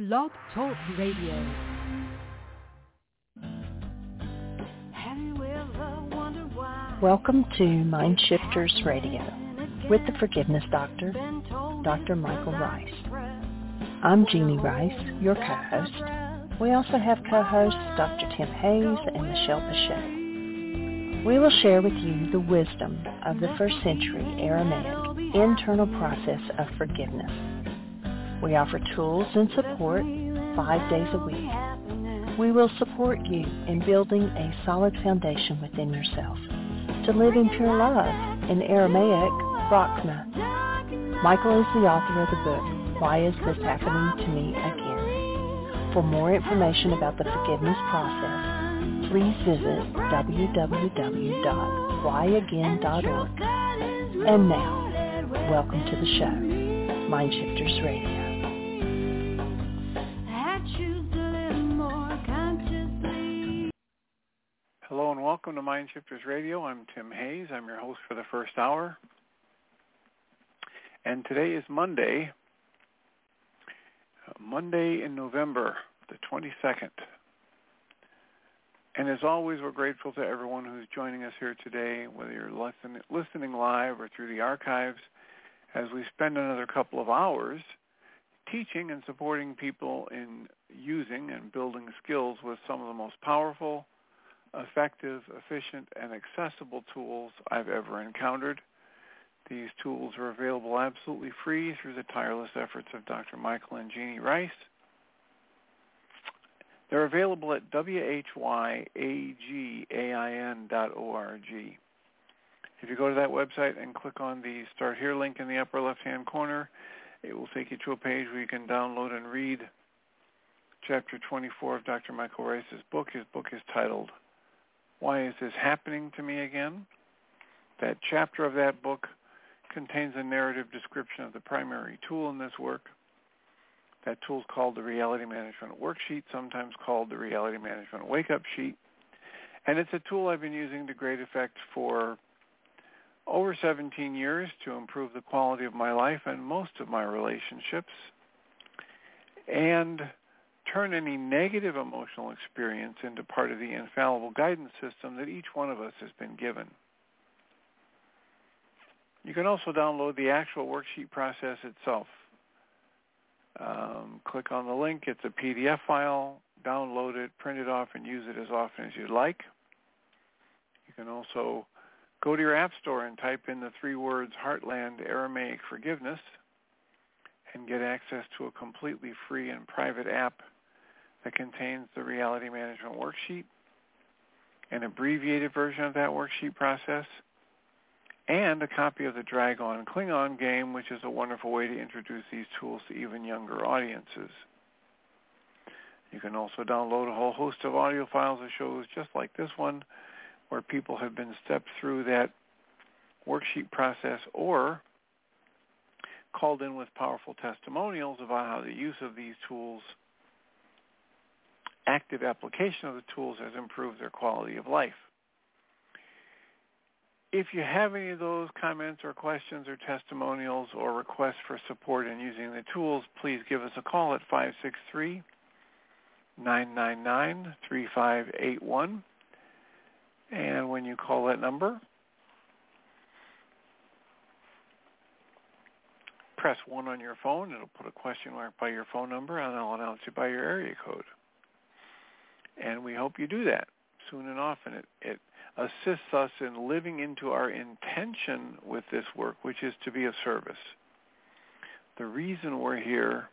Blog Talk Radio. Welcome to Mind Shifters Radio with the Forgiveness Doctor, Dr. Michael Rice. I'm Jeannie Rice, your co-host. We also have co-hosts Dr. Tim Hayes and Michelle Bechet. We will share with you the wisdom of the first century Aramaic internal process of forgiveness. We offer tools and support 5 days a week. We will support you in building a solid foundation within yourself to live in pure love, in Aramaic, Rachna. Michael is the author of the book, Why Is This Happening to Me Again? For more information about the forgiveness process, please visit www.whyagain.org. And now, welcome to the show, Mind Shifters Radio. Hello and welcome to Mind Shifters Radio. I'm Tim Hayes. I'm your host for the first hour. And today is Monday in November, the 22nd. And as always, we're grateful to everyone who's joining us here today, whether you're listening live or through the archives, as we spend another couple of hours teaching and supporting people in using and building skills with some of the most powerful, effective, efficient, and accessible tools I've ever encountered. These tools are available absolutely free through the tireless efforts of Dr. Michael and Jeannie Rice. They're available at whyagain.org. If you go to that website and click on the Start Here link in the upper left-hand corner, it will take you to a page where you can download and read Chapter 24 of Dr. Michael Rice's book. His book is titled, Why Is This Happening to Me Again? That chapter of that book contains a narrative description of the primary tool in this work. That tool is called the Reality Management Worksheet, sometimes called the Reality Management Wake-Up Sheet. And it's a tool I've been using to great effect for over 17 years to improve the quality of my life and most of my relationships, and turn any negative emotional experience into part of the infallible guidance system that each one of us has been given. You can also download the actual worksheet process itself. Click on the link. It's a PDF file. Download it, print it off, and use it as often as you'd like. You can also go to your app store and type in the 3 words Heartland Aramaic Forgiveness and get access to a completely free and private app that contains the Reality Management Worksheet, an abbreviated version of that worksheet process, and a copy of the Dragon Klingon game, which is a wonderful way to introduce these tools to even younger audiences. You can also download a whole host of audio files of shows just like this one, where people have been stepped through that worksheet process or called in with powerful testimonials about how the use of these tools, active application of the tools, has improved their quality of life. If you have any of those comments or questions or testimonials or requests for support in using the tools, please give us a call at 563-999-3581. And when you call that number, press 1 on your phone. It'll put a question mark by your phone number, and I'll announce you by your area code. And we hope you do that soon and often. It assists us in living into our intention with this work, which is to be of service. The reason we're here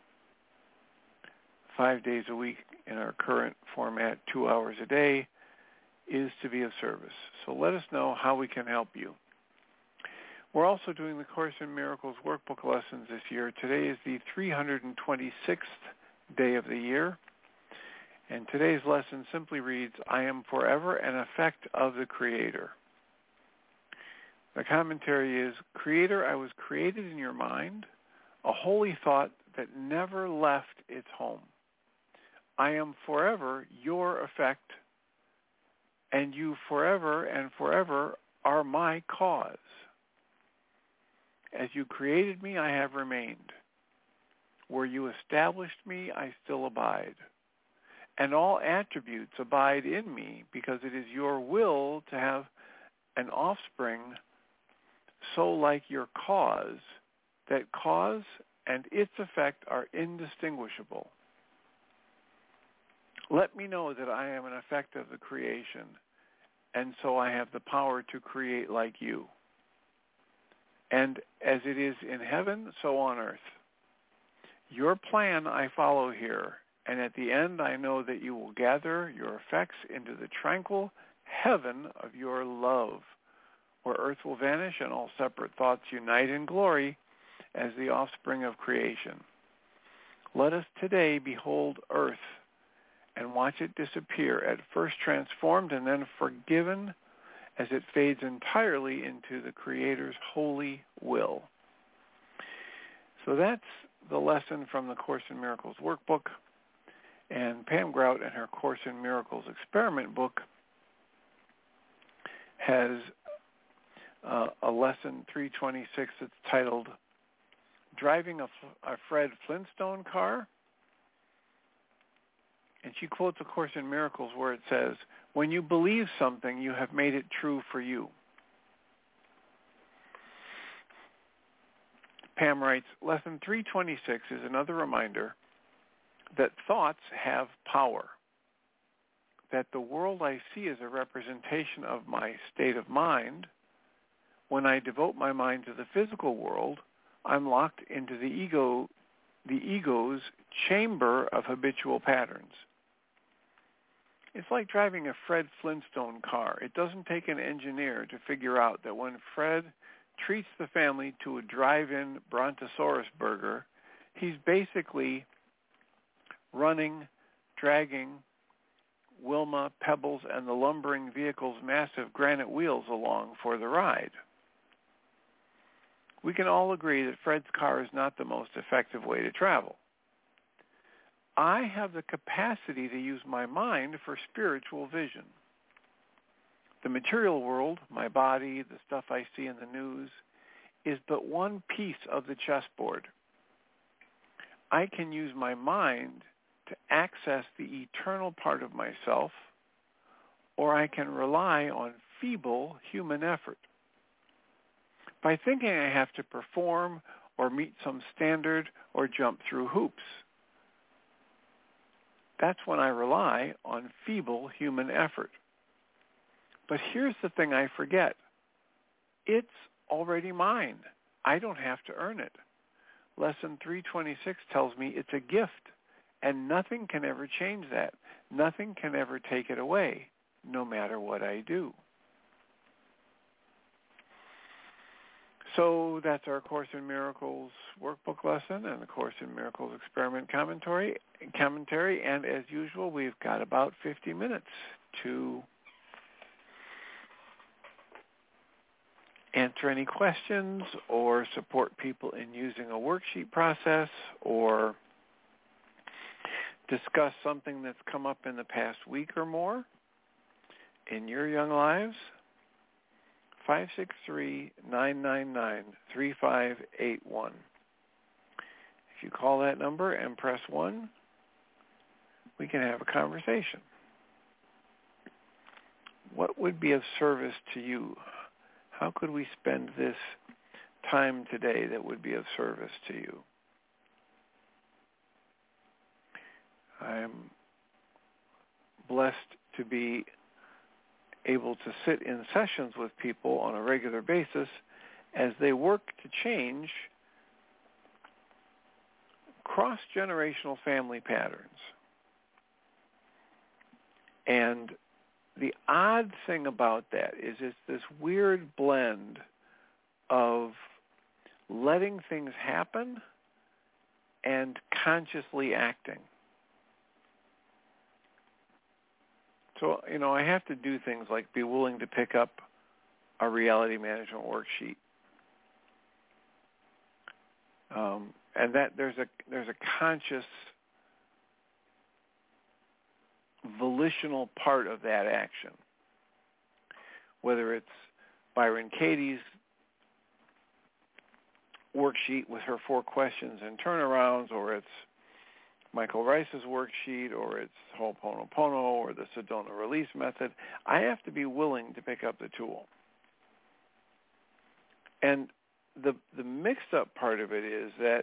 5 days a week in our current format, 2 hours a day, is to be of service. So let us know how we can help you. We're also doing the Course in Miracles workbook lessons this year. Today is the 326th day of the year. And today's lesson simply reads, I am forever an effect of the Creator. The commentary is, Creator, I was created in your mind, a holy thought that never left its home. I am forever your effect, and you forever and forever are my cause. As you created me, I have remained. Where you established me, I still abide. And all attributes abide in me because it is your will to have an offspring so like your cause that cause and its effect are indistinguishable. Let me know that I am an effect of the creation, and so I have the power to create like you. And as it is in heaven, so on earth. Your plan I follow here, and at the end I know that you will gather your effects into the tranquil heaven of your love, where earth will vanish and all separate thoughts unite in glory as the offspring of creation. Let us today behold earth and watch it disappear, at first transformed and then forgiven as it fades entirely into the Creator's holy will. So that's the lesson from the Course in Miracles workbook. And Pam Grout in her Course in Miracles experiment book has a lesson 326 that's titled Driving a Fred Flintstone Car. And she quotes A Course in Miracles where it says, when you believe something, you have made it true for you. Pam writes, Lesson 326 is another reminder that thoughts have power, that the world I see is a representation of my state of mind. When I devote my mind to the physical world, I'm locked into the ego's chamber of habitual patterns. It's like driving a Fred Flintstone car. It doesn't take an engineer to figure out that when Fred treats the family to a drive-in Brontosaurus burger, he's basically running, dragging Wilma, Pebbles, and the lumbering vehicle's massive granite wheels along for the ride. We can all agree that Fred's car is not the most effective way to travel. I have the capacity to use my mind for spiritual vision. The material world, my body, the stuff I see in the news, is but one piece of the chessboard. I can use my mind to access the eternal part of myself, or I can rely on feeble human effort. By thinking I have to perform or meet some standard or jump through hoops, that's when I rely on feeble human effort. But here's the thing I forget. It's already mine. I don't have to earn it. Lesson 326 tells me it's a gift, and nothing can ever change that. Nothing can ever take it away, no matter what I do. So that's our Course in Miracles workbook lesson and the Course in Miracles experiment commentary. And as usual, we've got about 50 minutes to answer any questions or support people in using a worksheet process or discuss something that's come up in the past week or more in your young lives. 563-999-3581. If you call that number and press 1, we can have a conversation. What would be of service to you? How could we spend this time today that would be of service to you? I'm blessed to be able to sit in sessions with people on a regular basis as they work to change cross-generational family patterns. And the odd thing about that is it's this weird blend of letting things happen and consciously acting. So, I have to do things like be willing to pick up a reality management worksheet. And that there's a conscious volitional part of that action. Whether it's Byron Katie's worksheet with her 4 questions and turnarounds, or it's Michael Rice's worksheet, or it's Ho'oponopono, or the Sedona release method, I have to be willing to pick up the tool. And the mixed up part of it is that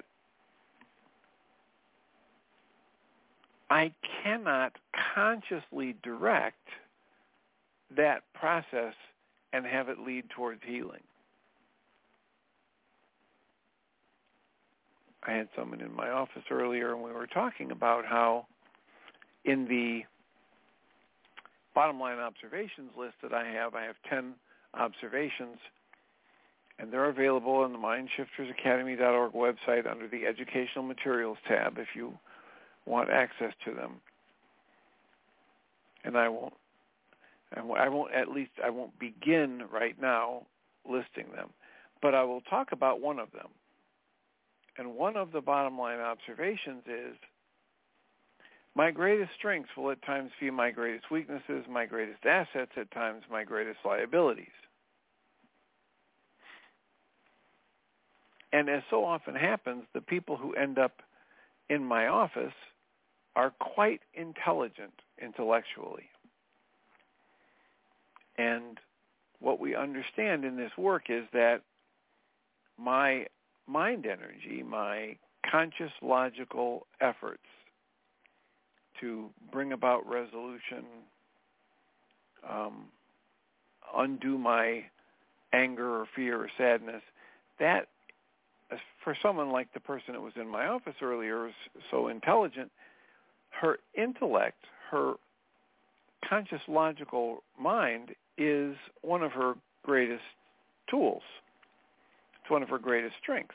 I cannot consciously direct that process and have it lead towards healing. I had someone in my office earlier, and we were talking about how in the bottom line observations list that I have 10 observations, and they're available on the MindShiftersAcademy.org website under the Educational Materials tab if you want access to them. And I won't begin right now listing them, but I will talk about one of them. And one of the bottom line observations is, my greatest strengths will at times be my greatest weaknesses, my greatest assets at times my greatest liabilities. And as so often happens, the people who end up in my office are quite intelligent intellectually. And what we understand in this work is that my mind energy, my conscious logical efforts to bring about resolution, undo my anger or fear or sadness, that for someone like the person that was in my office earlier, is so intelligent, her intellect, her conscious logical mind is one of her greatest tools. It's one of her greatest strengths.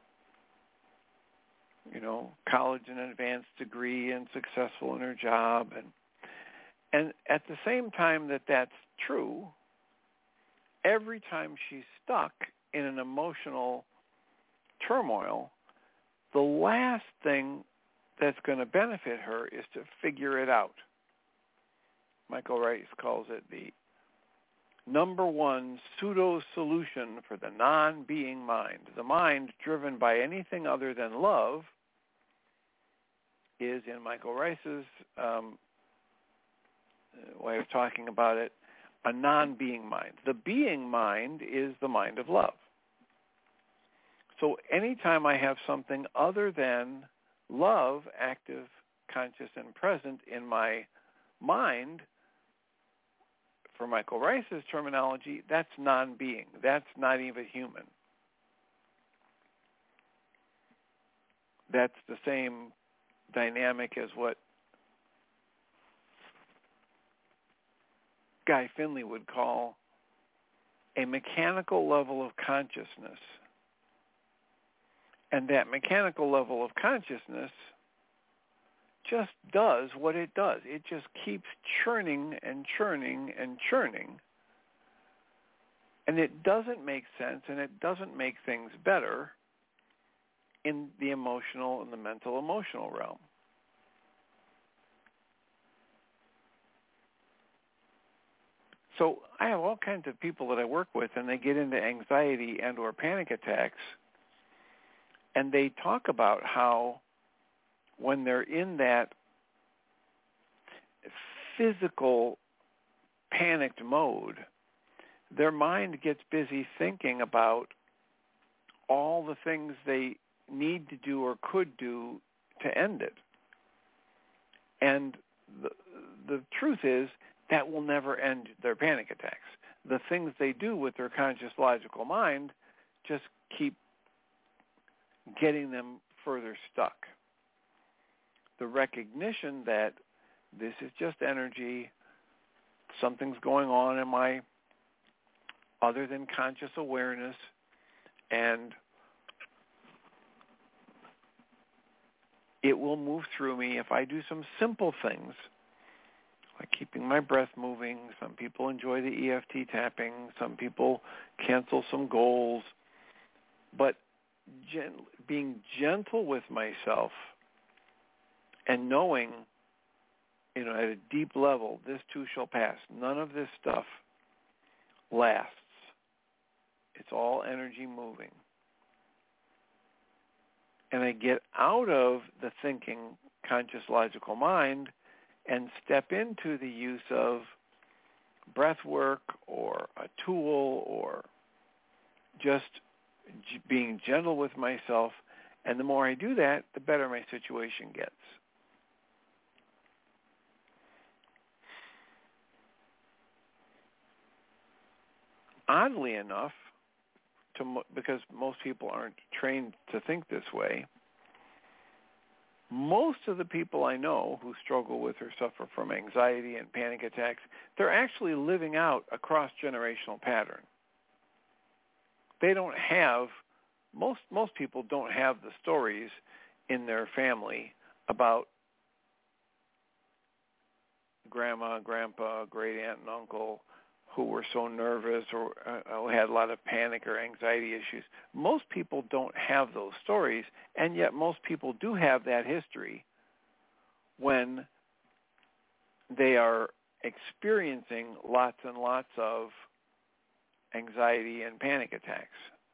You know, college and advanced degree and successful in her job. And at the same time that that's true, every time she's stuck in an emotional turmoil, the last thing that's going to benefit her is to figure it out. Michael Rice calls it the number one pseudo-solution for the non-being mind. The mind driven by anything other than love is, in Michael Rice's way of talking about it, a non-being mind. The being mind is the mind of love. So anytime I have something other than love, active, conscious, and present in my mind, for Michael Rice's terminology, that's non-being. That's not even human. That's the same dynamic as what Guy Finley would call a mechanical level of consciousness. And that mechanical level of consciousness just does what it does. It just keeps churning and churning and churning. And it doesn't make sense, and it doesn't make things better in the emotional and the mental emotional realm. So I have all kinds of people that I work with, and they get into anxiety and or panic attacks, and they talk about how when they're in that physical panicked mode, their mind gets busy thinking about all the things they need to do or could do to end it. And the truth is that will never end their panic attacks. The things they do with their conscious logical mind just keep getting them further stuck. The recognition that this is just energy, something's going on in my other than conscious awareness, and it will move through me if I do some simple things, like keeping my breath moving. Some people enjoy the EFT tapping. Some people cancel some goals. But being gentle with myself and knowing, at a deep level, this too shall pass. None of this stuff lasts. It's all energy moving. and I get out of the thinking, conscious, logical mind and step into the use of breath work or a tool or just being gentle with myself, and the more I do that, the better my situation gets. Oddly enough, because most people aren't trained to think this way, most of the people I know who struggle with or suffer from anxiety and panic attacks, they're actually living out a cross-generational pattern. They don't have, most people don't have the stories in their family about grandma, grandpa, great aunt and uncle who were so nervous or had a lot of panic or anxiety issues. Most people don't have those stories, and yet most people do have that history when they are experiencing lots and lots of anxiety and panic attacks.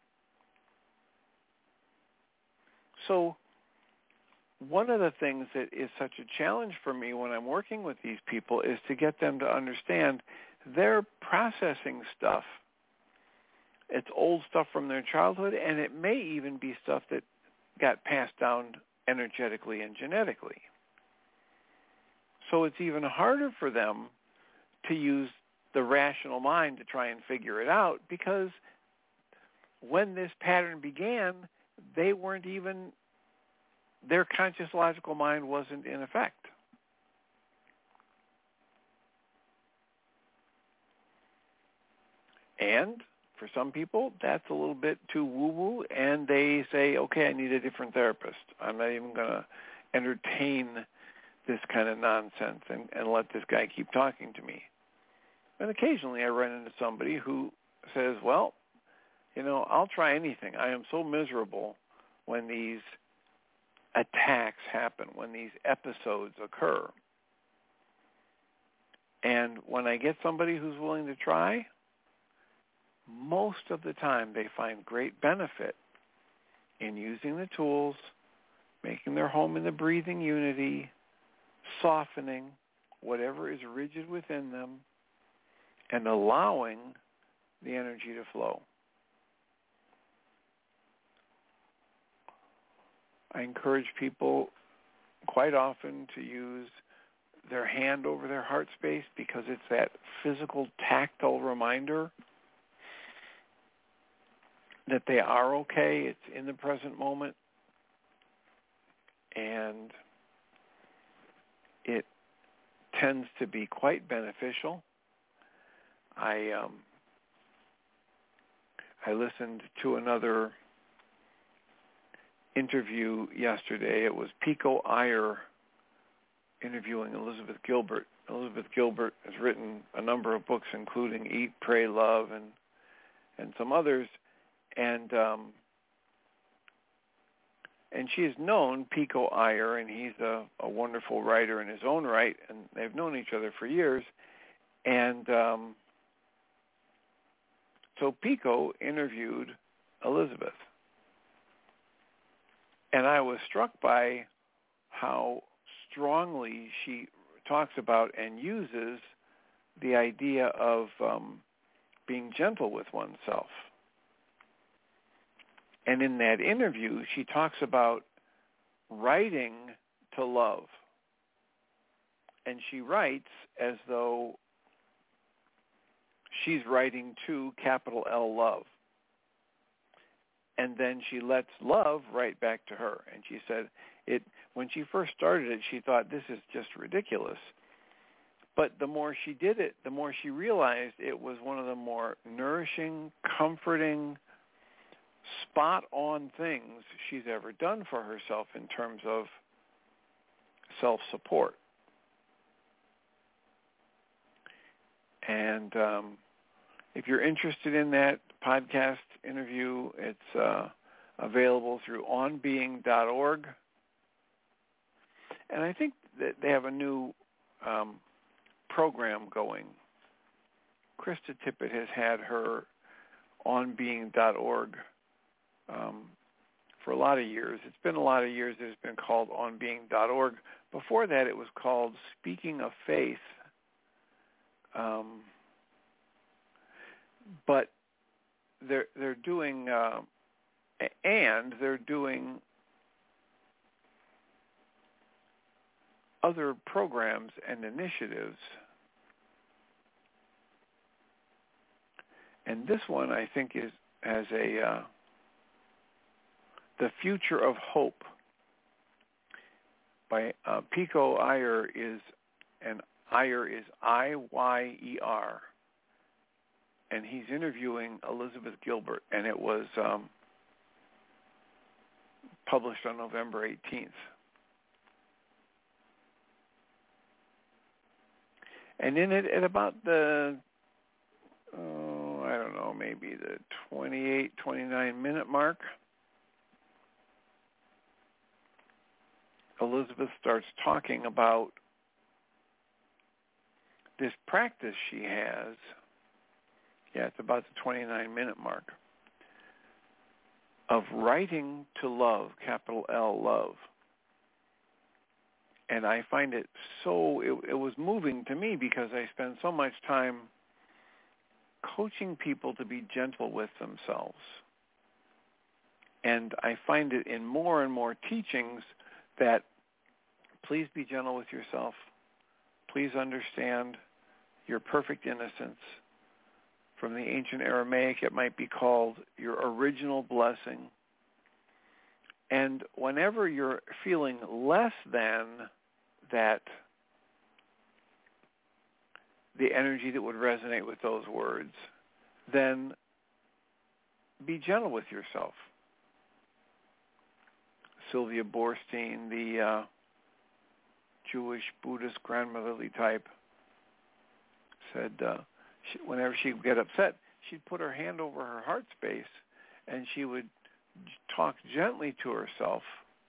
So one of the things that is such a challenge for me when I'm working with these people is to get them to understand they're processing stuff. It's old stuff from their childhood, and it may even be stuff that got passed down energetically and genetically. So it's even harder for them to use the rational mind to try and figure it out, because when this pattern began, they weren't even, their conscious logical mind wasn't in effect. And for some people, that's a little bit too woo-woo, and they say, okay, I need a different therapist. I'm not even going to entertain this kind of nonsense and let this guy keep talking to me. And occasionally I run into somebody who says, well, I'll try anything. I am so miserable when these attacks happen, when these episodes occur. And when I get somebody who's willing to try, most of the time they find great benefit in using the tools, making their home in the breathing unity, softening whatever is rigid within them, and allowing the energy to flow. I encourage people quite often to use their hand over their heart space, because it's that physical, tactile reminder that they are okay. It's in the present moment, and it tends to be quite beneficial. I listened to another interview yesterday. It was Pico Iyer interviewing Elizabeth Gilbert. Elizabeth Gilbert has written a number of books, including Eat, Pray, Love, and some others. And she has known Pico Iyer, and he's a wonderful writer in his own right, and they've known each other for years. And so Pico interviewed Elizabeth. And I was struck by how strongly she talks about and uses the idea of being gentle with oneself. And in that interview, she talks about writing to love. And she writes as though she's writing to capital L love. And then she lets love write back to her. And she said, when she first started it, she thought, this is just ridiculous. But the more she did it, the more she realized it was one of the more nourishing, comforting, spot-on things she's ever done for herself in terms of self-support. And if you're interested in that podcast interview, it's available through onbeing.org. And I think that they have a new program going. Krista Tippett has had her onbeing.org for a lot of years. It's been a lot of years that it's been called onbeing.org. Before that, it was called Speaking of Faith. But they're doing other programs and initiatives. And this one, I think, has a The Future of Hope by Pico Iyer and Iyer is I-Y-E-R. And he's interviewing Elizabeth Gilbert, and it was published on November 18th. And in it, at about the, maybe the 28, 29-minute mark, Elizabeth starts talking about this practice she has. Yeah, it's about the 29-minute mark, of writing to love, capital L, love. And I find it so, it was moving to me because I spend so much time coaching people to be gentle with themselves. And I find it in more and more teachings that please be gentle with yourself. Please understand your perfect innocence. From the ancient Aramaic, it might be called your original blessing. And whenever you're feeling less than that, the energy that would resonate with those words, then be gentle with yourself. Sylvia Boorstein, the Jewish Buddhist grandmotherly type, said whenever she would get upset, she'd put her hand over her heart space and she would talk gently to herself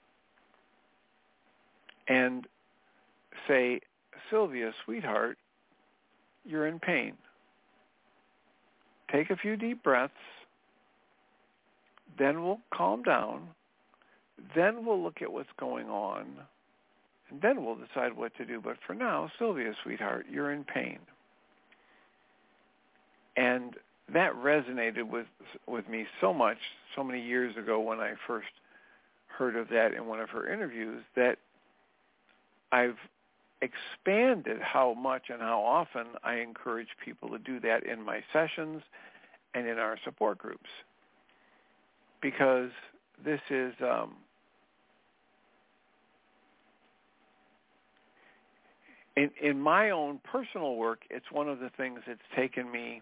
and say, Sylvia, sweetheart, you're in pain. Take a few deep breaths, then we'll calm down, then we'll look at what's going on, and then we'll decide what to do. But for now, Sylvia, sweetheart, you're in pain. And that resonated with me so much, so many years ago when I first heard of that in one of her interviews, that I've expanded how much and how often I encourage people to do that in my sessions and in our support groups. Because this is in my own personal work, it's one of the things that's taken me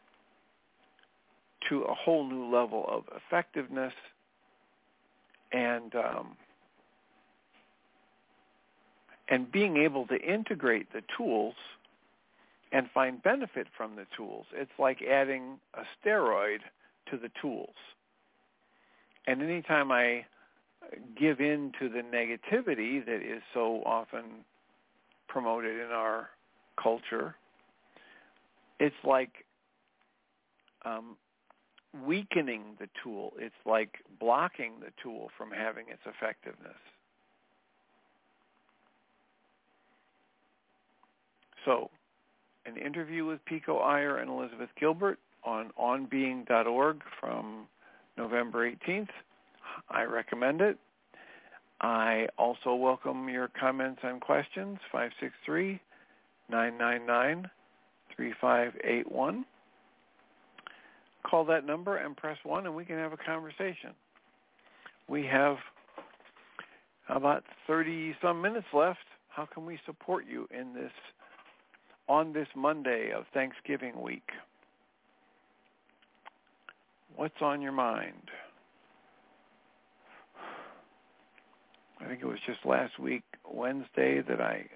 to a whole new level of effectiveness and being able to integrate the tools and find benefit from the tools. It's like adding a steroid to the tools. And anytime I give in to the negativity that is so often promoted in our culture, it's like weakening the tool. It's like blocking the tool from having its effectiveness. So, an interview with Pico Iyer and Elizabeth Gilbert on onbeing.org from November 18th. I recommend it. I also welcome your comments and questions, 563-999-3581. Call that number and press 1 and we can have a conversation. We have about 30-some minutes left. How can we support you in this on this Monday of Thanksgiving week? What's on your mind? I think it was just last week, Wednesday, that I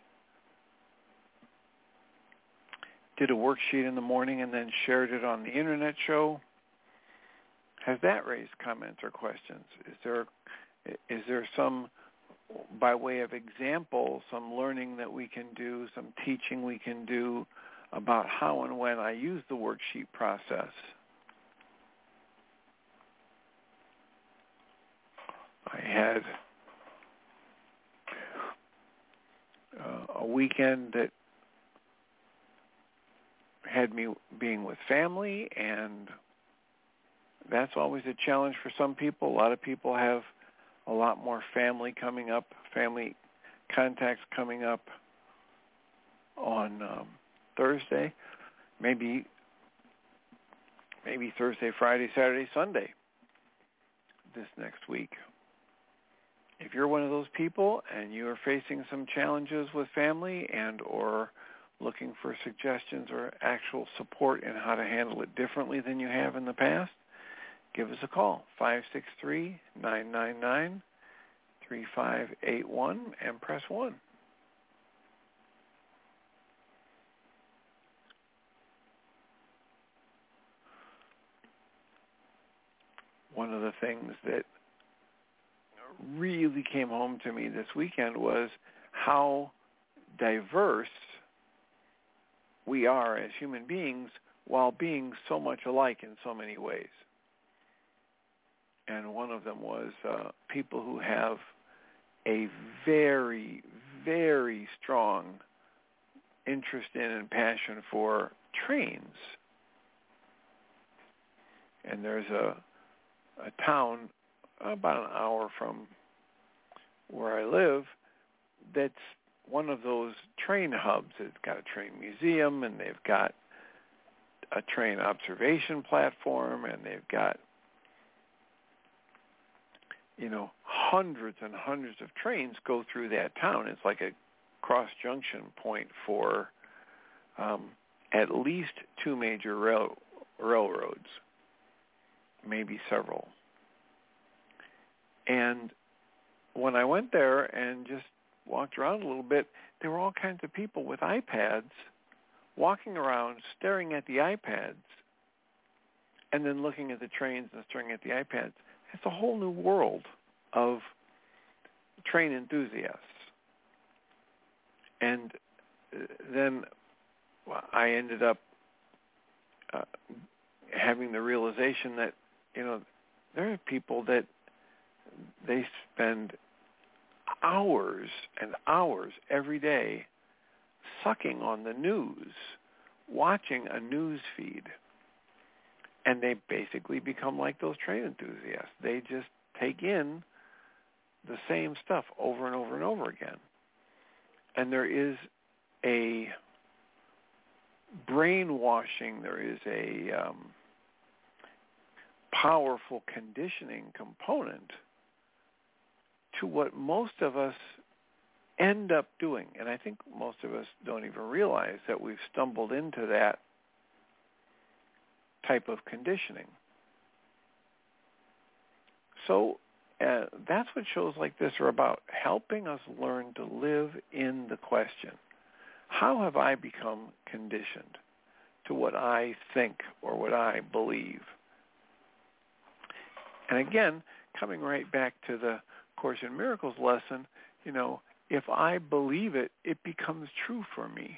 did a worksheet in the morning and then shared it on the internet show. Has that raised comments or questions? Is there some, by way of example, some learning that we can do, some teaching we can do about how and when I use the worksheet process? I had a weekend that had me being with family, and that's always a challenge for some people. A lot of people have a lot more family coming up, family contacts coming up on Thursday, maybe Thursday, Friday, Saturday, Sunday this next week. If you're one of those people and you are facing some challenges with family and or looking for suggestions or actual support in how to handle it differently than you have in the past, give us a call, 563-999-3581, and press 1. One of the things that really came home to me this weekend was how diverse we are as human beings while being so much alike in so many ways. And one of them was people who have a very, very strong interest in and passion for trains. And there's a town about an hour from where I live that's one of those train hubs. It's got a train museum, and they've got a train observation platform, and they've got, hundreds and hundreds of trains go through that town. It's like a cross-junction point for at least two major railroads, maybe several. And when I went there and just walked around a little bit, there were all kinds of people with iPads walking around, staring at the iPads, and then looking at the trains and staring at the iPads. It's a whole new world of train enthusiasts. And then I ended up having the realization that, there are people that they spend hours and hours every day sucking on the news, watching a news feed, and they basically become like those train enthusiasts. They just take in the same stuff over and over and over again. And there is a brainwashing, there is a powerful conditioning component to what most of us end up doing. And I think most of us don't even realize that we've stumbled into that type of conditioning. So that's what shows like this are about, helping us learn to live in the question. How have I become conditioned to what I think or what I believe? And again, coming right back to the Course in Miracles lesson, if I believe it, it becomes true for me.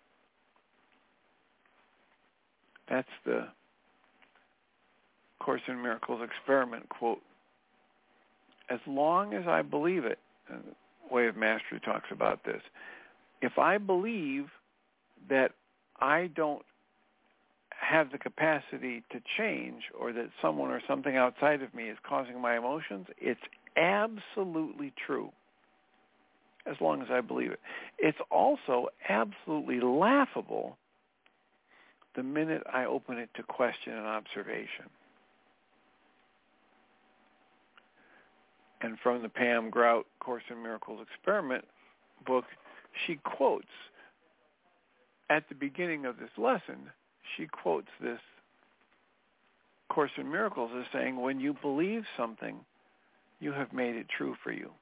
That's the Course in Miracles experiment quote. As long as I believe it, and Way of Mastery talks about this, if I believe that I don't have the capacity to change, or that someone or something outside of me is causing my emotions, it's absolutely true, as long as I believe it. It's also absolutely laughable the minute I open it to question and observation. And from the Pam Grout Course in Miracles experiment book, she quotes, at the beginning of this lesson, she quotes this Course in Miracles as saying, when you believe something, you have made it true for you.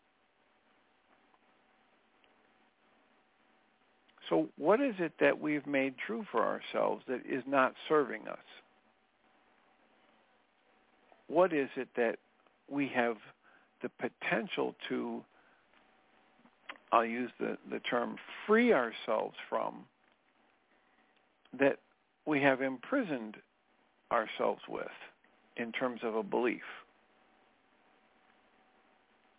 So what is it that we've made true for ourselves that is not serving us? What is it that we have the potential to, I'll use the term, free ourselves from, that we have imprisoned ourselves with in terms of a belief?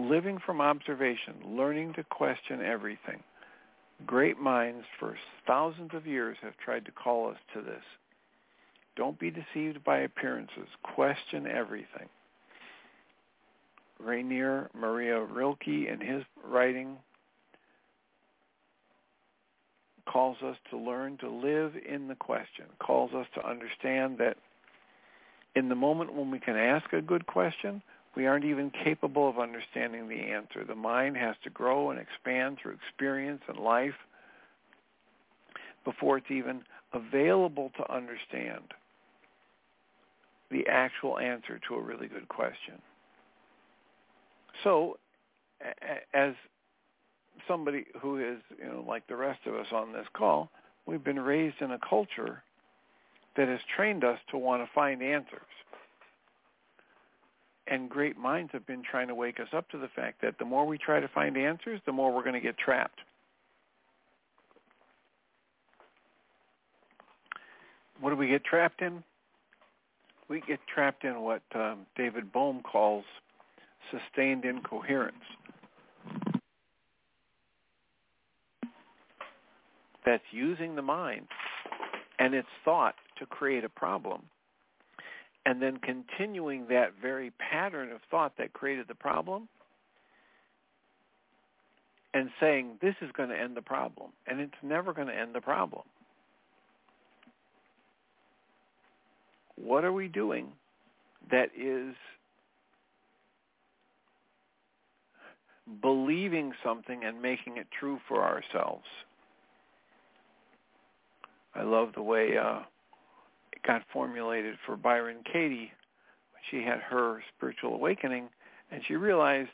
living from observation, learning to question everything. Great minds for thousands of years have tried to call us to this. Don't be deceived by appearances. Question everything. Rainier Maria Rilke, in his writing, calls us to learn to live in the question, calls us to understand that in the moment when we can ask a good question, we aren't even capable of understanding the answer. The mind has to grow and expand through experience and life before it's even available to understand the actual answer to a really good question. So, as somebody who is, like the rest of us on this call, we've been raised in a culture that has trained us to want to find answers. And great minds have been trying to wake us up to the fact that the more we try to find answers, the more we're going to get trapped. What do we get trapped in? We get trapped in what David Bohm calls sustained incoherence. That's using the mind and its thought to create a problem, and then continuing that very pattern of thought that created the problem and saying, this is going to end the problem, and it's never going to end the problem. What are we doing that is believing something and making it true for ourselves? I love the way it got formulated for Byron Katie when she had her spiritual awakening, and she realized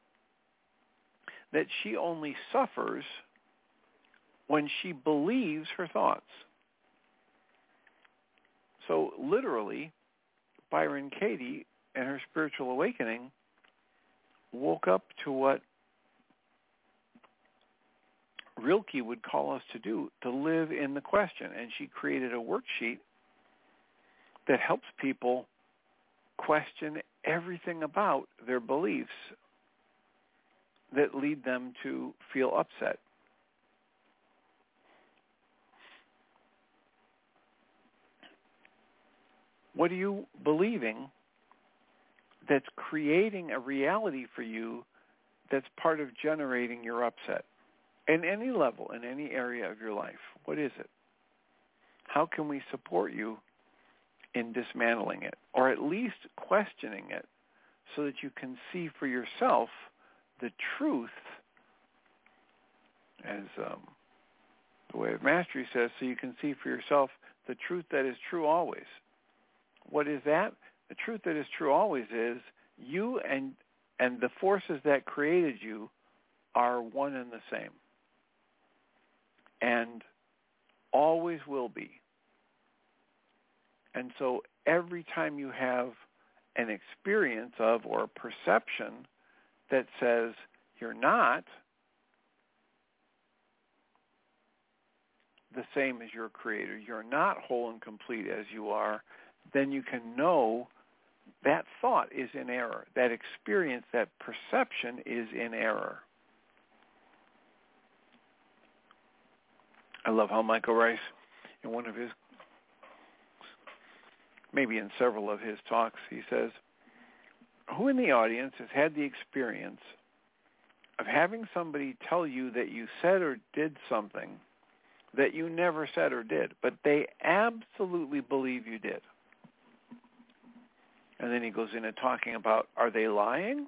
that she only suffers when she believes her thoughts. So literally, Byron Katie and her spiritual awakening woke up to what Rilke would call us to do, to live in the question. And she created a worksheet that helps people question everything about their beliefs that lead them to feel upset. What are you believing that's creating a reality for you that's part of generating your upset? In any level, in any area of your life, what is it? How can we support you in dismantling it, or at least questioning it, so that you can see for yourself the truth, as the Way of Mastery says, so you can see for yourself the truth that is true always. What is that? The truth that is true always is you and the forces that created you are one and the same, and always will be. And so every time you have an experience of or a perception that says you're not the same as your creator, you're not whole and complete as you are, then you can know that thought is in error. That experience, that perception is in error. I love how Michael Rice, in one of his, maybe in several of his talks, he says, who in the audience has had the experience of having somebody tell you that you said or did something that you never said or did, but they absolutely believe you did? And then he goes into talking about, are they lying?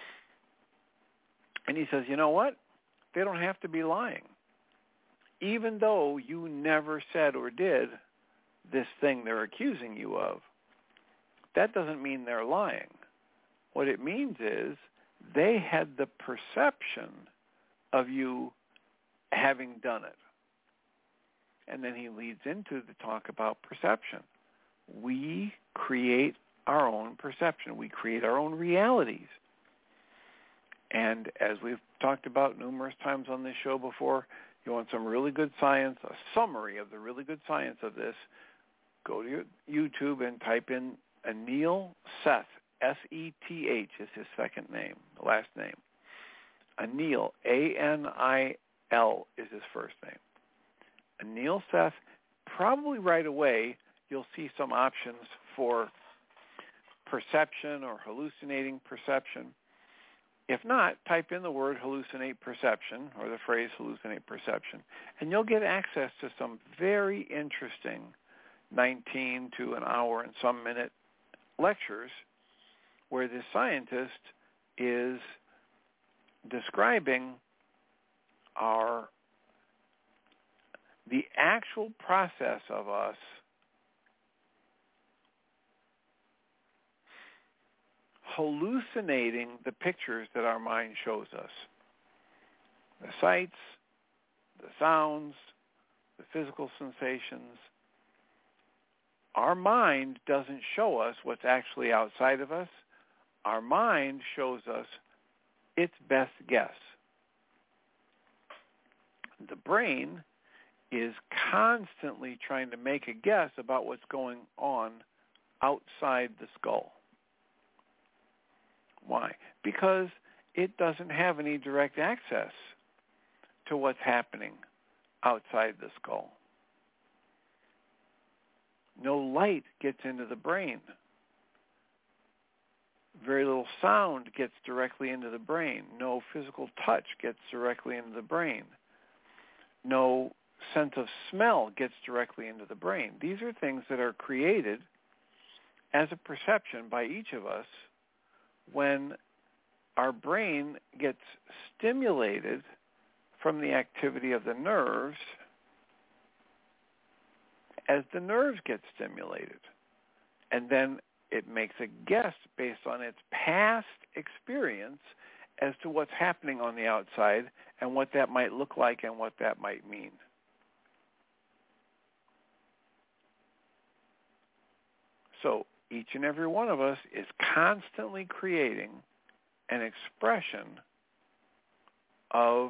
And he says, you know what? They don't have to be lying. Even though you never said or did this thing they're accusing you of, that doesn't mean they're lying. What it means is they had the perception of you having done it. And then he leads into the talk about perception. We create our own perception. We create our own realities. And as we've talked about numerous times on this show before, you want some really good science, a summary of the really good science of this, go to YouTube and type in Anil Seth, S-E-T-H is his second name, last name. Anil, A-N-I-L is his first name. Anil Seth, probably right away you'll see some options for perception or hallucinating perception. If not, type in the word hallucinate perception or the phrase hallucinate perception, and you'll get access to some very interesting 19 to an hour and some minute lectures where this scientist is describing the actual process of us hallucinating the pictures that our mind shows us. The sights, the sounds, the physical sensations. Our mind doesn't show us what's actually outside of us. Our mind shows us its best guess. The brain is constantly trying to make a guess about what's going on outside the skull. Why? Because it doesn't have any direct access to what's happening outside the skull. No light gets into the brain. Very little sound gets directly into the brain. No physical touch gets directly into the brain. No sense of smell gets directly into the brain. These are things that are created as a perception by each of us when our brain gets stimulated from the activity of the nerves as the nerves get stimulated. And then it makes a guess based on its past experience as to what's happening on the outside and what that might look like and what that might mean. So each and every one of us is constantly creating an expression of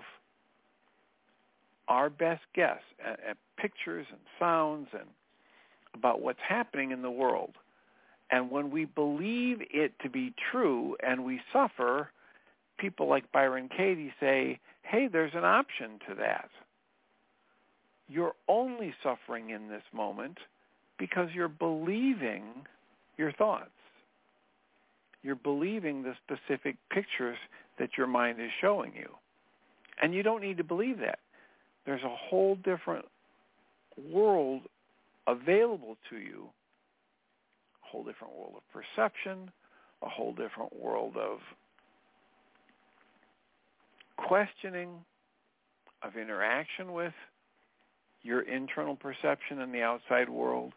our best guess, pictures and sounds and about what's happening in the world. And when we believe it to be true and we suffer, people like Byron Katie say, hey, there's an option to that. You're only suffering in this moment because you're believing your thoughts. You're believing the specific pictures that your mind is showing you. And you don't need to believe that. There's a whole different world available to you, a whole different world of perception, a whole different world of questioning, of interaction with your internal perception and the outside world.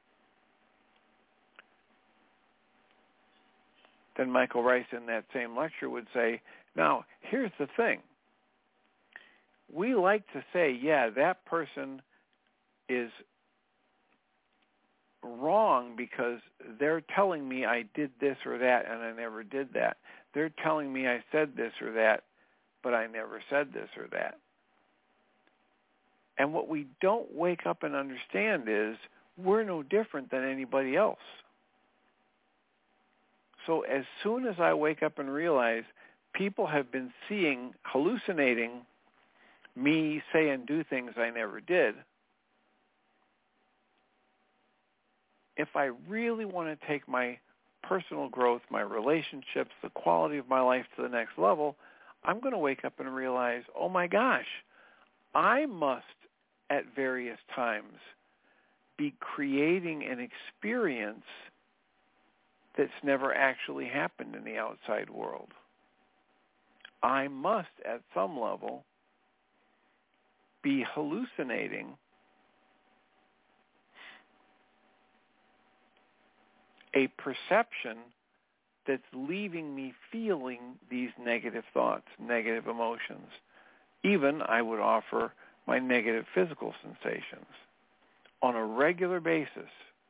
Then Michael Rice in that same lecture would say, now, here's the thing. We like to say, yeah, that person is wrong because they're telling me I did this or that and I never did that. They're telling me I said this or that, but I never said this or that. And what we don't wake up and understand is we're no different than anybody else. So as soon as I wake up and realize people have been hallucinating me say and do things I never did, if I really want to take my personal growth, my relationships, the quality of my life to the next level, I'm going to wake up and realize, oh my gosh, I must at various times be creating an experience that's never actually happened in the outside world. I must at some level be hallucinating a perception that's leaving me feeling these negative thoughts, negative emotions. Even, I would offer, my negative physical sensations on a regular basis.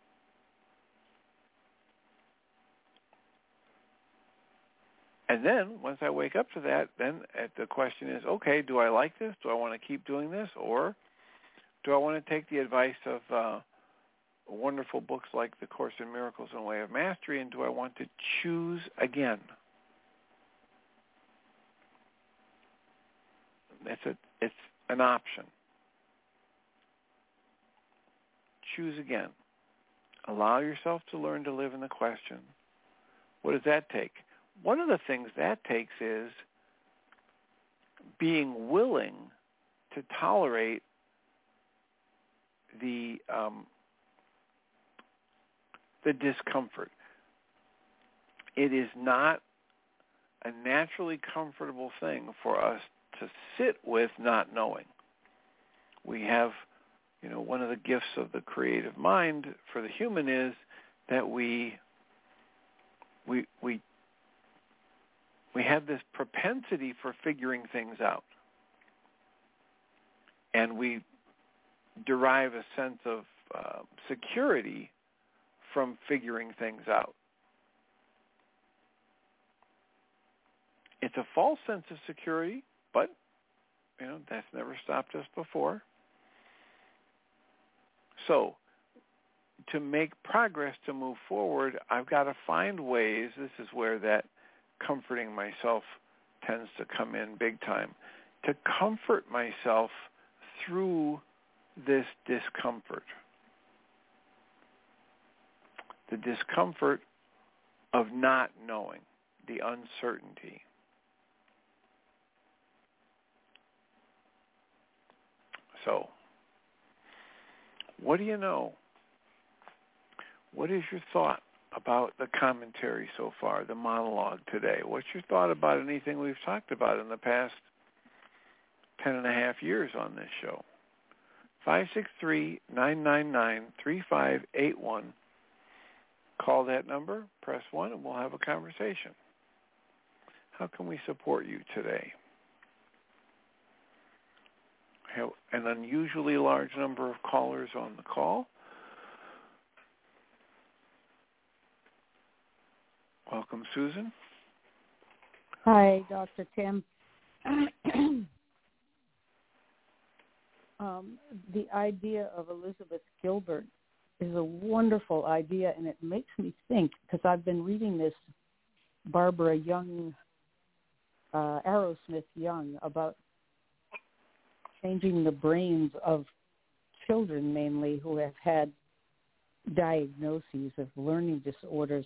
And then, once I wake up to that, then the question is, okay, do I like this? Do I want to keep doing this? Or do I want to take the advice of wonderful books like The Course in Miracles and Way of Mastery, and do I want to choose again? it's an option. Choose again. Allow yourself to learn to live in the question. What does that take? One of the things that takes is being willing to tolerate the discomfort. It is not a naturally comfortable thing for us to sit with not knowing. We have, one of the gifts of the creative mind for the human is that we have this propensity for figuring things out. And we derive a sense of security from figuring things out. It's a false sense of security, but, that's never stopped us before. So, to make progress, to move forward, I've got to find ways. This is where that comforting myself tends to come in big time. To comfort myself through this discomfort. The discomfort of not knowing, the uncertainty. So, what do you know? What is your thought about the commentary so far, the monologue today? What's your thought about anything we've talked about in the past 10 and a half years on this show? 563-999-3581. Call that number, press 1, and we'll have a conversation. How can we support you today? I have an unusually large number of callers on the call. Welcome, Susan. Hi, Dr. Tim. The idea of Elizabeth Gilbert is a wonderful idea, and it makes me think, because I've been reading this Barbara Young, Arrowsmith Young, about changing the brains of children mainly who have had diagnoses of learning disorders.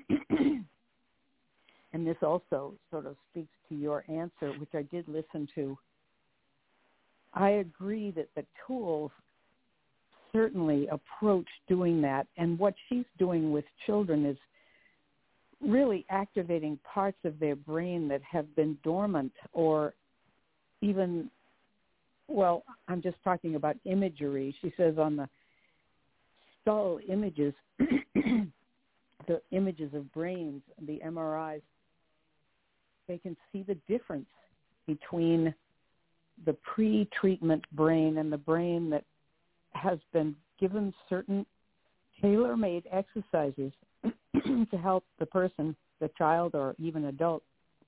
And this also sort of speaks to your answer, which I did listen to. I agree that the tools certainly approach doing that. And what she's doing with children is really activating parts of their brain that have been dormant or even, well, I'm just talking about imagery. She says on the skull images, the images of brains, the MRIs, they can see the difference between the pre-treatment brain and the brain that has been given certain tailor-made exercises to help the person, the child or even adult,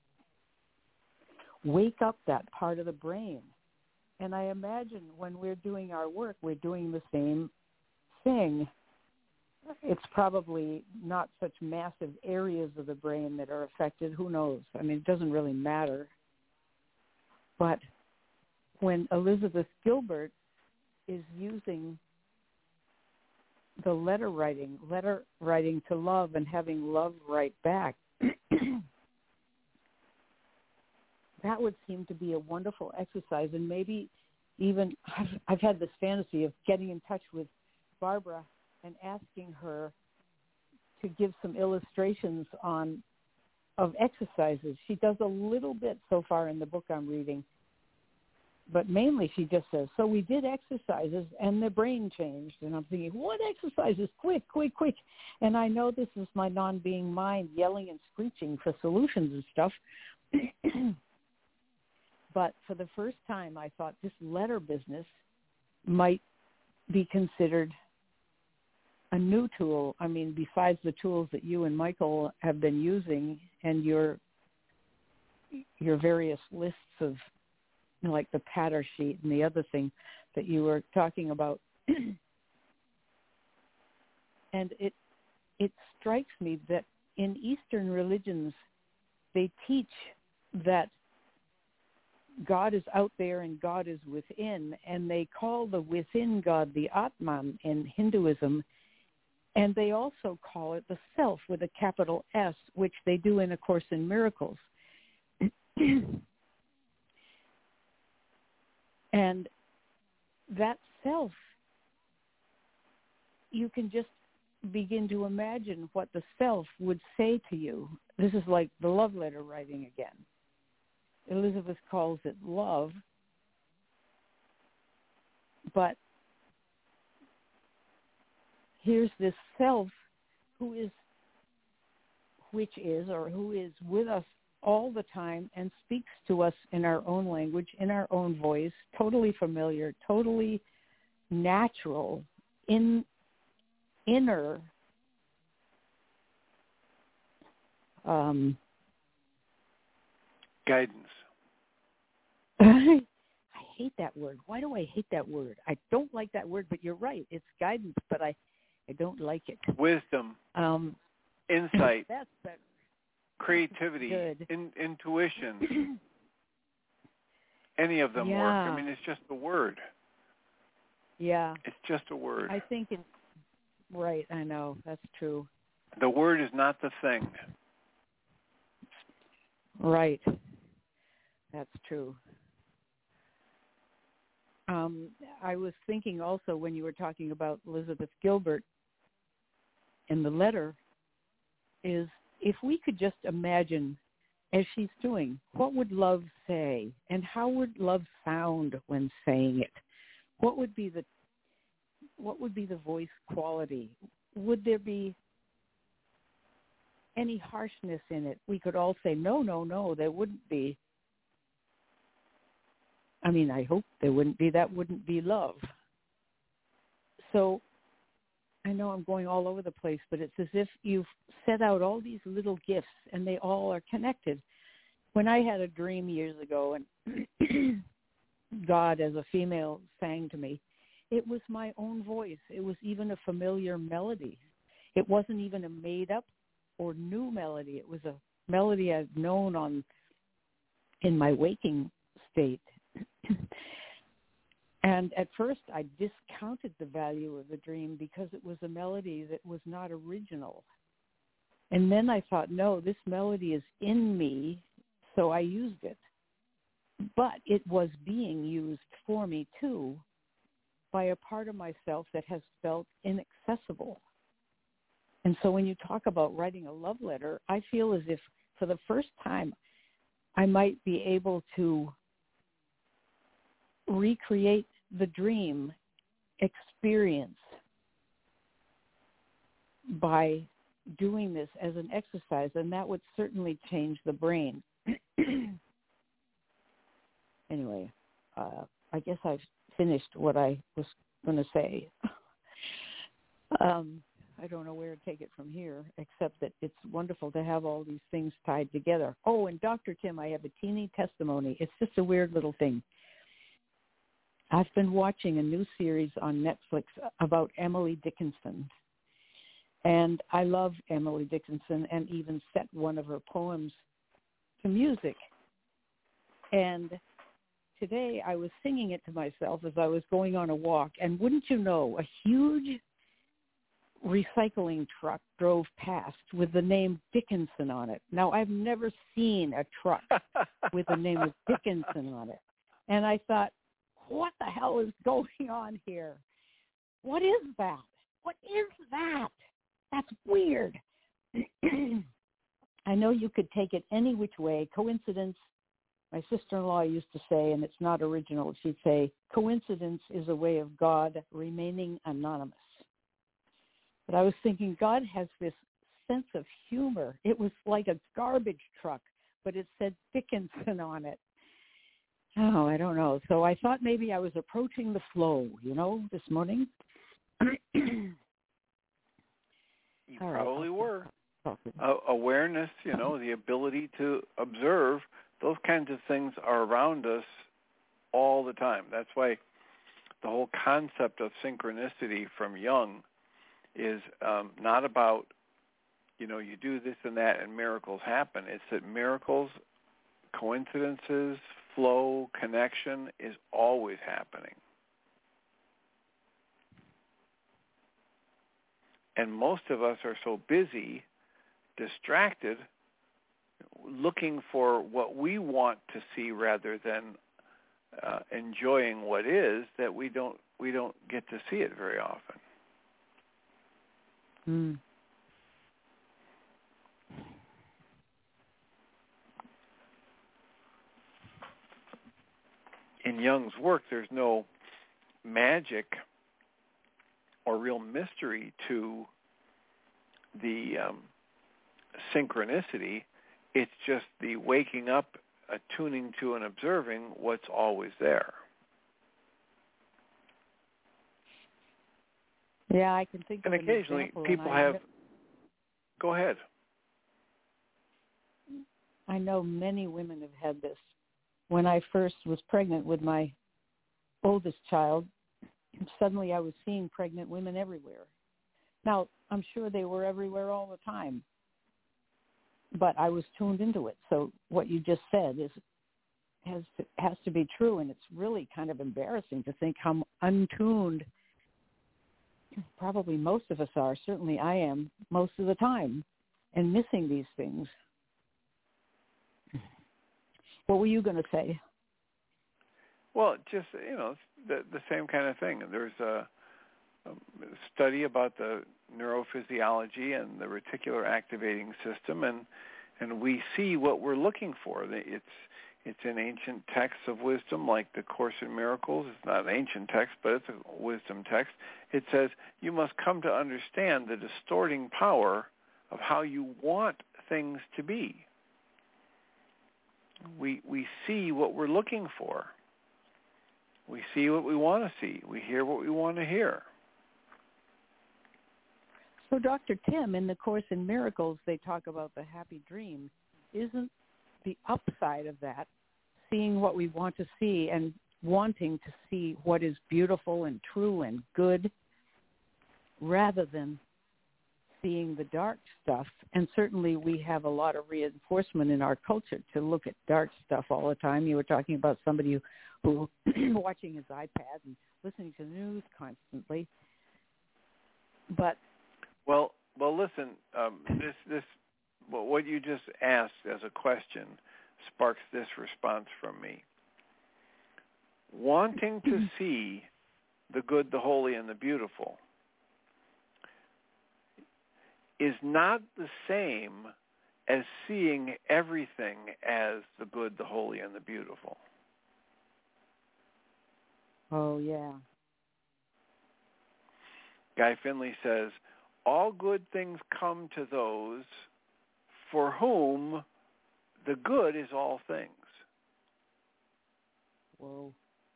wake up that part of the brain. And I imagine when we're doing our work, we're doing the same thing. It's probably not such massive areas of the brain that are affected. Who knows? I mean, it doesn't really matter. But when Elizabeth Gilbert is using the letter writing to love and having love write back, that would seem to be a wonderful exercise. And maybe even I've had this fantasy of getting in touch with Barbara and asking her to give some illustrations of exercises. She does a little bit so far in the book I'm reading, but mainly she just says, so we did exercises and the brain changed. And I'm thinking, what exercises? Quick. And I know this is my non-being mind yelling and screeching for solutions and stuff. But for the first time, I thought this letter business might be considered a new tool. I mean, besides the tools that you and Michael have been using and your various lists of, like the patter sheet and the other thing that you were talking about. And it strikes me that in Eastern religions, they teach that God is out there and God is within, and they call the within God the Atman in Hinduism, and they also call it the self with a capital S, which they do in A Course in Miracles. And that self, you can just begin to imagine what the self would say to you. This is like the love letter writing again. Elizabeth calls it love, but here's this self who is with us all the time and speaks to us in our own language, in our own voice, totally familiar, totally natural, inner guidance. I hate that word. Why do I hate that word? I don't like that word, but you're right. It's guidance, but I don't like it. Wisdom, insight, that's better. Creativity, intuition. Any of them work. I mean, it's just a word. Yeah. It's just a word. I think it's right. I know. That's true. The word is not the thing. Right. That's true. I was thinking also when you were talking about Elizabeth Gilbert in the letter is if we could just imagine as she's doing, what would love say and how would love sound when saying it? What would be the voice quality? Would there be any harshness in it? We could all say, no, there wouldn't be. I mean, I hope there wouldn't be. That wouldn't be love. So I know I'm going all over the place, but it's as if you've set out all these little gifts and they all are connected. When I had a dream years ago and God as a female sang to me, it was my own voice. It was even a familiar melody. It wasn't even a made-up or new melody. It was a melody I've known in my waking state. And at first I discounted the value of the dream because it was a melody that was not original. And then I thought, no, this melody is in me, so I used it. But it was being used for me too by a part of myself that has felt inaccessible. And so when you talk about writing a love letter, I feel as if for the first time I might be able to recreate the dream experience by doing this as an exercise, and that would certainly change the brain. Anyway, I guess I've finished what I was going to say. I don't know where to take it from here, except that it's wonderful to have all these things tied together. Oh, and Dr. Tim, I have a teeny testimony. It's just a weird little thing. I've been watching a new series on Netflix about Emily Dickinson. And I love Emily Dickinson and even set one of her poems to music. And today I was singing it to myself as I was going on a walk. And wouldn't you know, a huge recycling truck drove past with the name Dickinson on it. Now, I've never seen a truck with the name of Dickinson on it. And I thought, what the hell is going on here? What is that? What is that? That's weird. I know you could take it any which way. Coincidence, my sister-in-law used to say, and it's not original, she'd say, coincidence is a way of God remaining anonymous. But I was thinking, God has this sense of humor. It was like a garbage truck, but it said Dickinson on it. Oh, I don't know. So I thought maybe I was approaching the flow, this morning. You probably were. Awareness, the ability to observe, those kinds of things are around us all the time. That's why the whole concept of synchronicity from Jung is not about, you do this and that and miracles happen. It's that miracles, coincidences, flow, connection is always happening. And most of us are so busy, distracted, looking for what we want to see rather than enjoying what is, that we don't get to see it very often. Mm. In Jung's work, there's no magic or real mystery to the synchronicity. It's just the waking up, attuning to and observing what's always there. Yeah, I can think of an occasionally example, people have... Go ahead. I know many women have had this. When I first was pregnant with my oldest child, suddenly I was seeing pregnant women everywhere. Now, I'm sure they were everywhere all the time, but I was tuned into it. So what you just said has to be true, and it's really kind of embarrassing to think how untuned probably most of us are. Certainly I am most of the time, and missing these things. What were you going to say? Well, just, the same kind of thing. There's a study about the neurophysiology and the reticular activating system, and we see what we're looking for. It's in ancient texts of wisdom, like the Course in Miracles. It's not an ancient text, but it's a wisdom text. It says you must come to understand the distorting power of how you want things to be. We see what we're looking for. We see what we want to see. We hear what we want to hear. So, Dr. Tim, in the Course in Miracles, they talk about the happy dream. Isn't the upside of that seeing what we want to see and wanting to see what is beautiful and true and good, rather than seeing the dark stuff? And certainly we have a lot of reinforcement in our culture to look at dark stuff all the time. You were talking about somebody who watching his iPad and listening to the news constantly. But well, listen. What you just asked as a question sparks this response from me. Wanting to see the good, the holy, and the beautiful is not the same as seeing everything as the good, the holy, and the beautiful. Oh, yeah. Guy Finley says, all good things come to those for whom the good is all things. Whoa.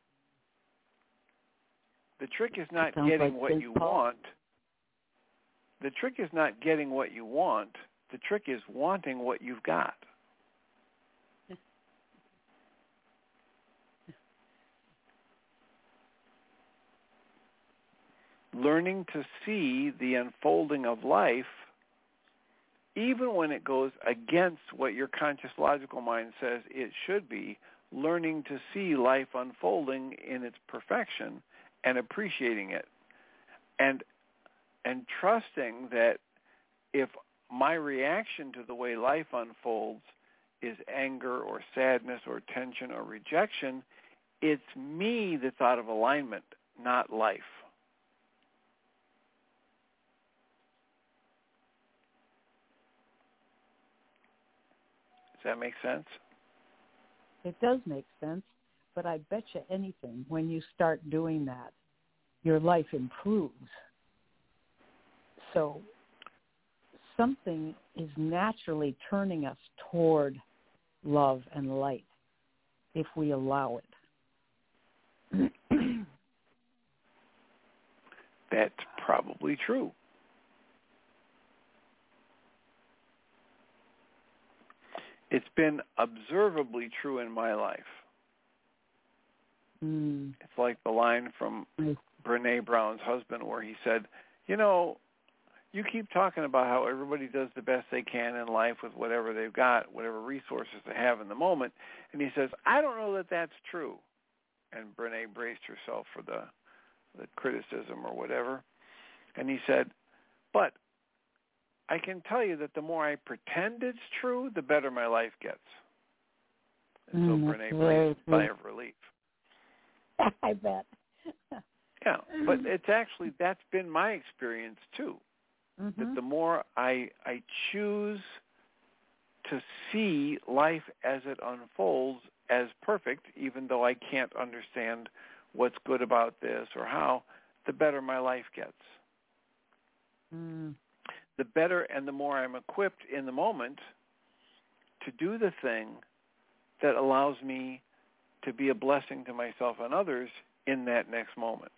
The trick is not Sounds getting like what you want. The trick is not getting what you want. The trick is wanting what you've got. Learning to see the unfolding of life, even when it goes against what your conscious logical mind says it should be, learning to see life unfolding in its perfection and appreciating it. And trusting that if my reaction to the way life unfolds is anger or sadness or tension or rejection, it's me that's out of alignment, not life. Does that make sense? It does make sense, but I bet you anything, when you start doing that, your life improves. So something is naturally turning us toward love and light if we allow it. That's probably true. It's been observably true in my life. Mm. It's like the line from Brene Brown's husband where he said, you keep talking about how everybody does the best they can in life with whatever they've got, whatever resources they have in the moment. And he says, I don't know that that's true. And Brene braced herself for the criticism or whatever. And he said, but I can tell you that the more I pretend it's true, the better my life gets. And so Brene braced a sigh of relief. I bet. Yeah, but it's actually, that's been my experience too. Mm-hmm. That the more I choose to see life as it unfolds as perfect, even though I can't understand what's good about this or how, the better my life gets. Mm. The better and the more I'm equipped in the moment to do the thing that allows me to be a blessing to myself and others in that next moment.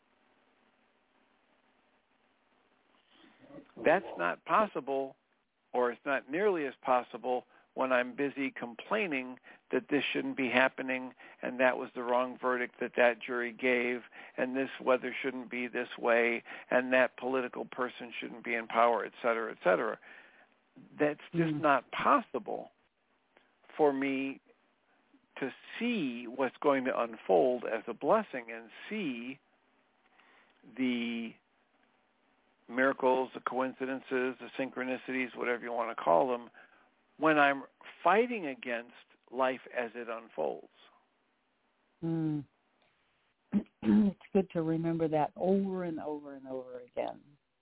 That's not possible, or it's not nearly as possible when I'm busy complaining that this shouldn't be happening and that was the wrong verdict that jury gave and this weather shouldn't be this way and that political person shouldn't be in power, et cetera, et cetera. That's just not possible for me to see what's going to unfold as a blessing and see the miracles, the coincidences, the synchronicities, whatever you want to call them, when I'm fighting against life as it unfolds. Mm. It's good to remember that over and over and over again.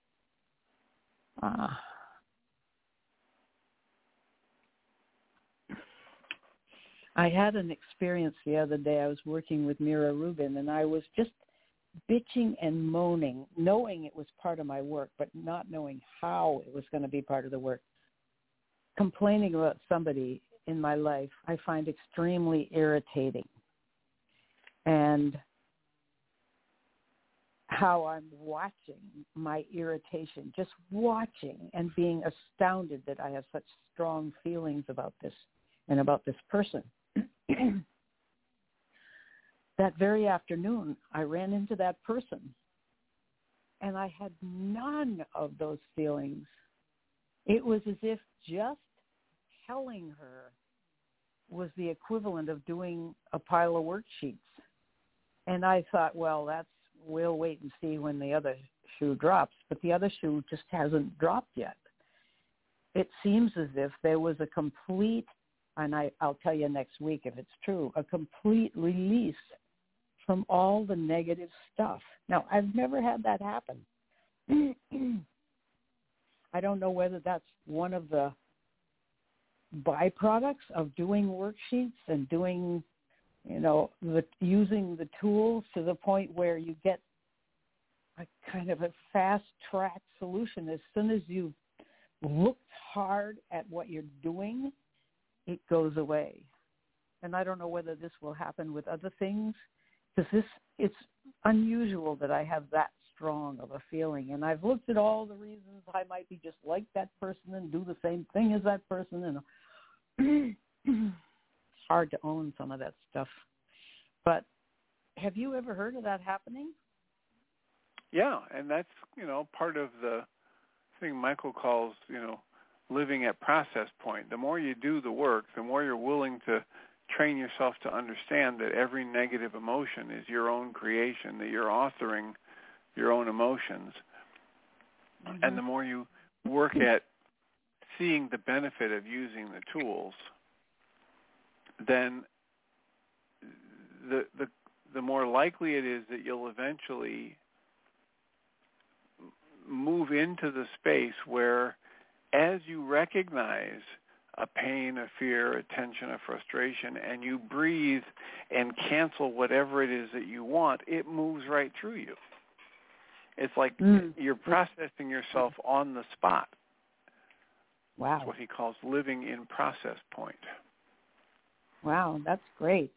I had an experience the other day. I was working with Mira Rubin, and I was just bitching and moaning, knowing it was part of my work, but not knowing how it was going to be part of the work. Complaining about somebody in my life I find extremely irritating. And how I'm watching my irritation, just watching and being astounded that I have such strong feelings about this and about this person. That very afternoon, I ran into that person, and I had none of those feelings. It was as if just telling her was the equivalent of doing a pile of worksheets. And I thought, well, we'll wait and see when the other shoe drops. But the other shoe just hasn't dropped yet. It seems as if there was a complete, and I'll tell you next week if it's true, a complete release from all the negative stuff. Now, I've never had that happen. I don't know whether that's one of the byproducts of doing worksheets and doing, using the tools to the point where you get a kind of a fast-track solution. As soon as you've looked hard at what you're doing, it goes away. And I don't know whether this will happen with other things, because it's unusual that I have that strong of a feeling. And I've looked at all the reasons I might be just like that person and do the same thing as that person. And it's hard to own some of that stuff. But have you ever heard of that happening? Yeah, and that's, part of the thing Michael calls, living at process point. The more you do the work, the more you're willing to train yourself to understand that every negative emotion is your own creation, that you're authoring your own emotions. Mm-hmm. And the more you work at seeing the benefit of using the tools, then the more likely it is that you'll eventually move into the space where, as you recognize a pain, a fear, a tension, a frustration, and you breathe and cancel whatever it is that you want, it moves right through you. It's like you're processing yourself on the spot. Wow. That's what he calls living in process point. Wow, that's great.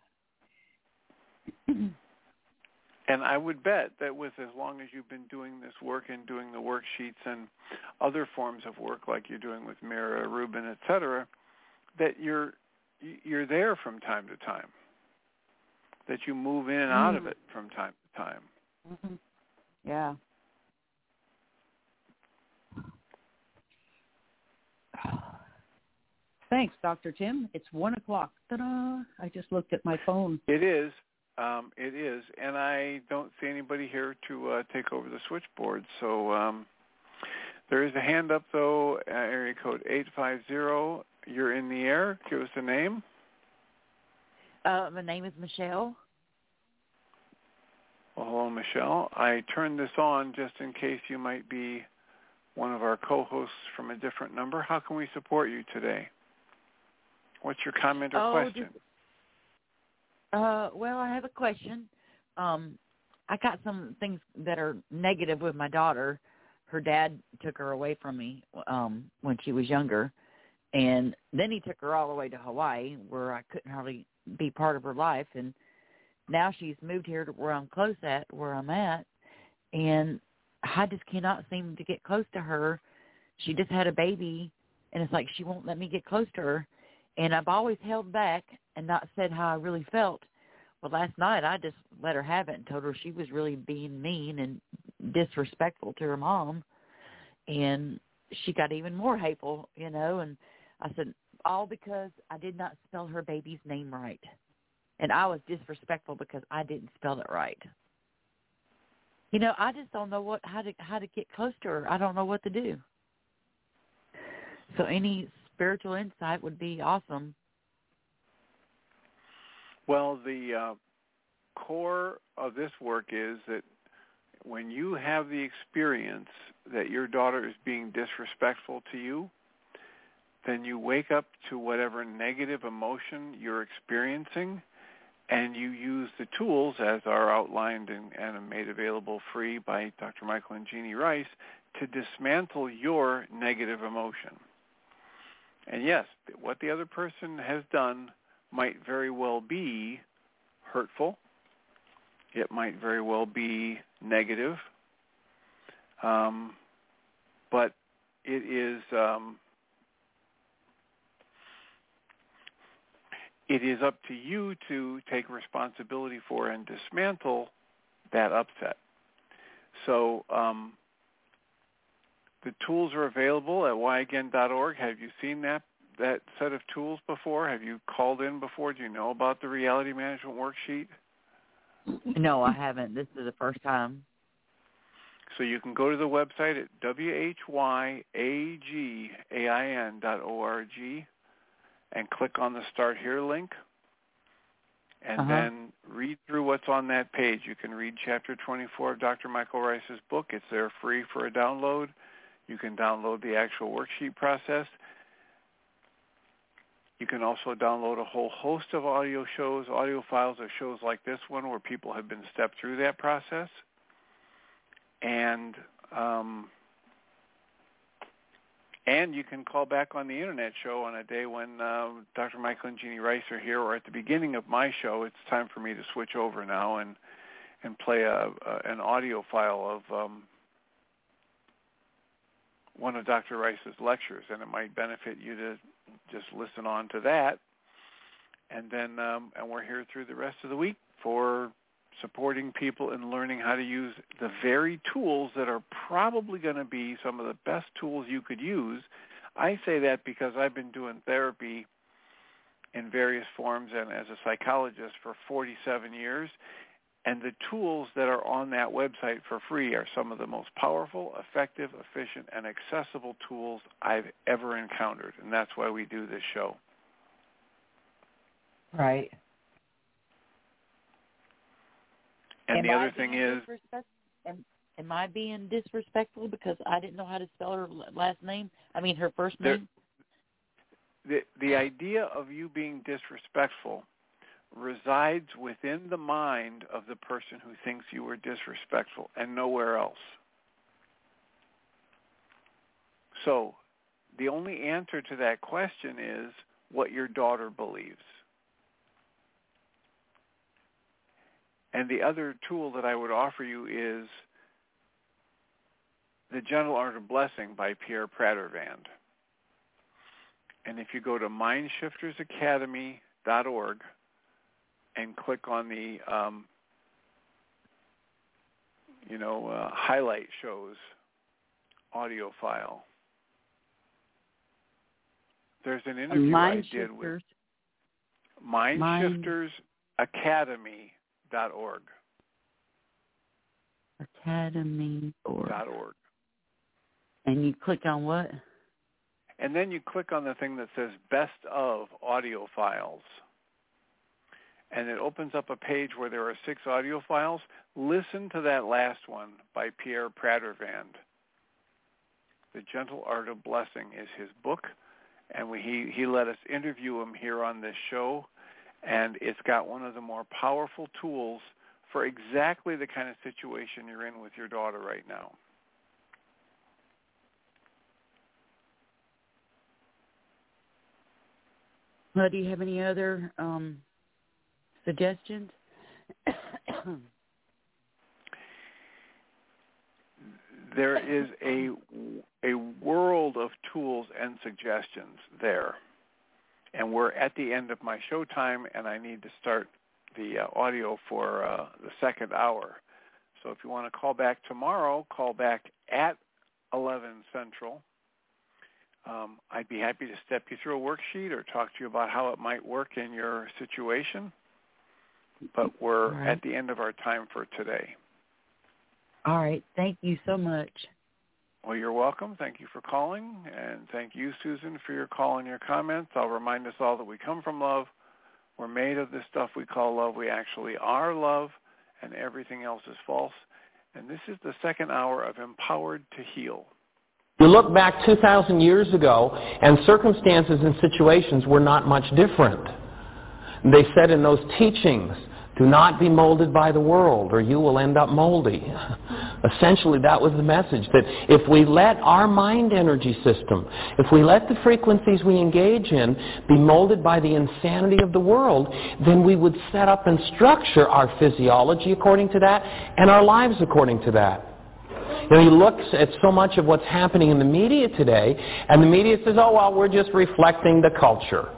And I would bet that as long as you've been doing this work and doing the worksheets and other forms of work like you're doing with Mira Rubin, et cetera, that you're there from time to time, that you move in and out of it from time to time. Mm-hmm. Yeah. Dr. Tim. It's 1 o'clock. Ta-da! I just looked at my phone. It is. It is. And I don't see anybody here to take over the switchboard. So there is a hand up, though, area code 850. You're in the air. Give us a name. My name is Michelle. Well, hello, Michelle. I turned this on just in case you might be one of our co-hosts from a different number. How can we support you today? What's your comment or question? Well, I have a question. I got some things that are negative with my daughter. Her dad took her away from me when she was younger, and then he took her all the way to Hawaii, where I couldn't hardly be part of her life. And now she's moved here to where I'm close at, where I'm at, and I just cannot seem to get close to her. She just had a baby, and it's like she won't let me get close to her. And I've always held back and not said how I really felt. Well, last night I just let her have it and told her she was really being mean and disrespectful to her mom. And she got even more hateful, and I said, all because I did not spell her baby's name right. And I was disrespectful because I didn't spell it right. I just don't know how to get close to her. I don't know what to do. So any spiritual insight would be awesome. Well, the core of this work is that when you have the experience that your daughter is being disrespectful to you, then you wake up to whatever negative emotion you're experiencing, and you use the tools as are outlined and made available free by Dr. Michael and Jeannie Rice to dismantle your negative emotion. And yes, what the other person has done might very well be hurtful. It might very well be negative. But it is up to you to take responsibility for and dismantle that upset. So the tools are available at whyagain.org. Have you seen that set of tools before? Have you called in before? Do you know about the reality management worksheet? No, I haven't. This is the first time. So you can go to the website at whyagain.org and click on the Start Here link, and then read through what's on that page. You can read Chapter 24 of Dr. Michael Rice's book. It's there free for a download. You can download the actual worksheet process. You can also download a whole host of audio files of shows like this one where people have been stepped through that process. And you can call back on the Internet show on a day when Dr. Michael and Jeannie Rice are here, or at the beginning of my show. It's time for me to switch over now and play an audio file of one of Dr. Rice's lectures, and it might benefit you to just listen on to that. And then and we're here through the rest of the week for supporting people in learning how to use the very tools that are probably going to be some of the best tools you could use. I say that because I've been doing therapy in various forms and as a psychologist for 47 years, and the tools that are on that website for free are some of the most powerful, effective, efficient, and accessible tools I've ever encountered, and that's why we do this show. Right. And the other thing is... Am I being disrespectful because I didn't know how to spell her last name? I mean, her first name? The idea of you being disrespectful resides within the mind of the person who thinks you were disrespectful and nowhere else. So the only answer to that question is what your daughter believes. And the other tool that I would offer you is The Gentle Art of Blessing by Pierre Pradervand. And if you go to mindshiftersacademy.org and click on the, highlight shows audio file, There's an interview I did with MindShiftersAcademy.org. Academy.org. And you click on what? And then you click on the thing that says Best of Audio Files. And it opens up a page where there are 6 audio files. Listen to that last one by Pierre Pradervand. The Gentle Art of Blessing is his book. And he let us interview him here on this show. And it's got one of the more powerful tools for exactly the kind of situation you're in with your daughter right now. Well, do you have any other suggestions? There is a world of tools and suggestions there. And we're at the end of my show time, and I need to start the audio for the second hour. So if you want to call back tomorrow, call back at 11 Central. I'd be happy to step you through a worksheet or talk to you about how it might work in your situation. But we're at the end of our time for today. All right. Thank you so much. Well, you're welcome. Thank you for calling. And thank you, Susan, for your call and your comments. I'll remind us all that we come from love. We're made of this stuff we call love. We actually are love, and everything else is false. And this is the second hour of Empowered to Heal. You look back 2,000 years ago, and circumstances and situations were not much different. They said in those teachings, do not be molded by the world, or you will end up moldy. Essentially, that was the message, that if we let our mind energy system, if we let the frequencies we engage in be molded by the insanity of the world, then we would set up and structure our physiology according to that, and our lives according to that. You know, you look at so much of what's happening in the media today, and the media says, oh, well, we're just reflecting the culture.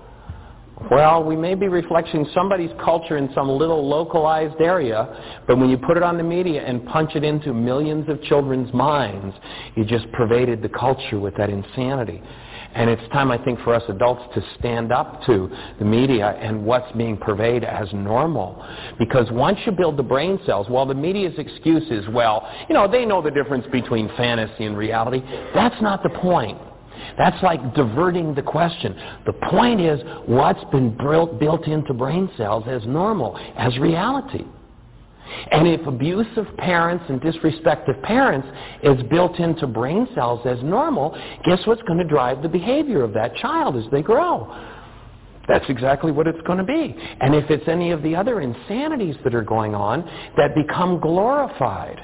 Well, we may be reflecting somebody's culture in some little localized area, but when you put it on the media and punch it into millions of children's minds, you just pervaded the culture with that insanity. And it's time, I think, for us adults to stand up to the media and what's being purveyed as normal. Because once you build the brain cells, while the media's excuse is, well, you know, they know the difference between fantasy and reality, that's not the point. That's like diverting the question. The point is what's been built into brain cells as normal, as reality. And if abusive parents and disrespect of parents is built into brain cells as normal, guess what's going to drive the behavior of that child as they grow? That's exactly what it's going to be. And if it's any of the other insanities that are going on that become glorified,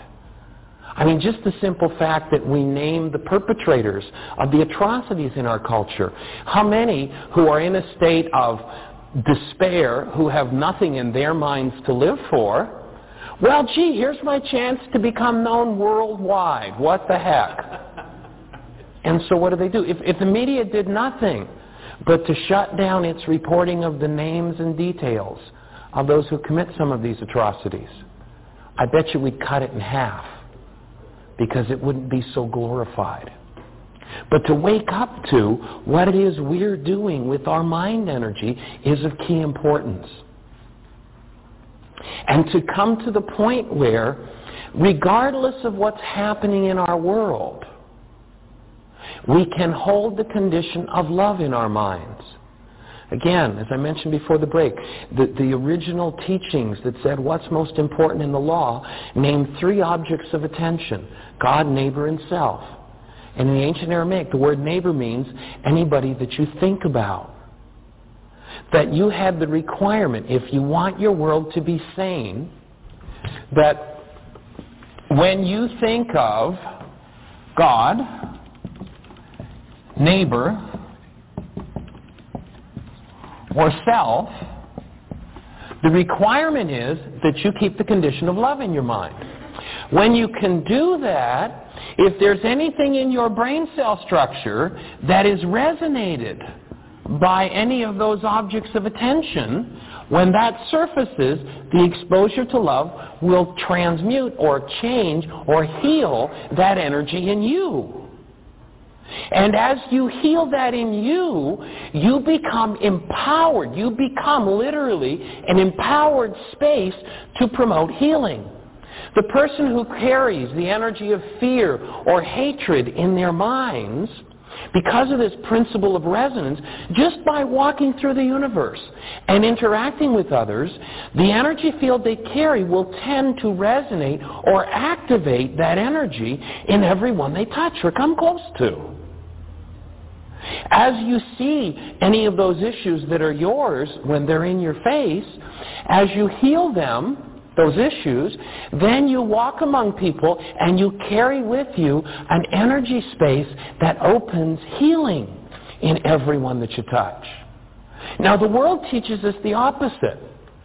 I mean, just the simple fact that we name the perpetrators of the atrocities in our culture. How many who are in a state of despair, who have nothing in their minds to live for, well, gee, here's my chance to become known worldwide. What the heck? And so what do? If the media did nothing but to shut down its reporting of the names and details of those who commit some of these atrocities, I bet you we'd cut it in half, because it wouldn't be so glorified. But to wake up to what it is we're doing with our mind energy is of key importance. And to come to the point where, regardless of what's happening in our world, we can hold the condition of love in our minds. Again, as I mentioned before the break, the original teachings that said what's most important in the law named 3 objects of attention: God, neighbor, and self. And in the ancient Aramaic, the word neighbor means anybody that you think about. That you had the requirement, if you want your world to be sane, that when you think of God, neighbor, or self, the requirement is that you keep the condition of love in your mind. When you can do that, if there's anything in your brain cell structure that is resonated by any of those objects of attention, when that surfaces, the exposure to love will transmute or change or heal that energy in you. And as you heal that in you, you become empowered. You become literally an empowered space to promote healing. The person who carries the energy of fear or hatred in their minds, because of this principle of resonance, just by walking through the universe and interacting with others, the energy field they carry will tend to resonate or activate that energy in everyone they touch or come close to. As you see any of those issues that are yours when they're in your face, as you heal them, those issues, then you walk among people and you carry with you an energy space that opens healing in everyone that you touch. Now the world teaches us the opposite.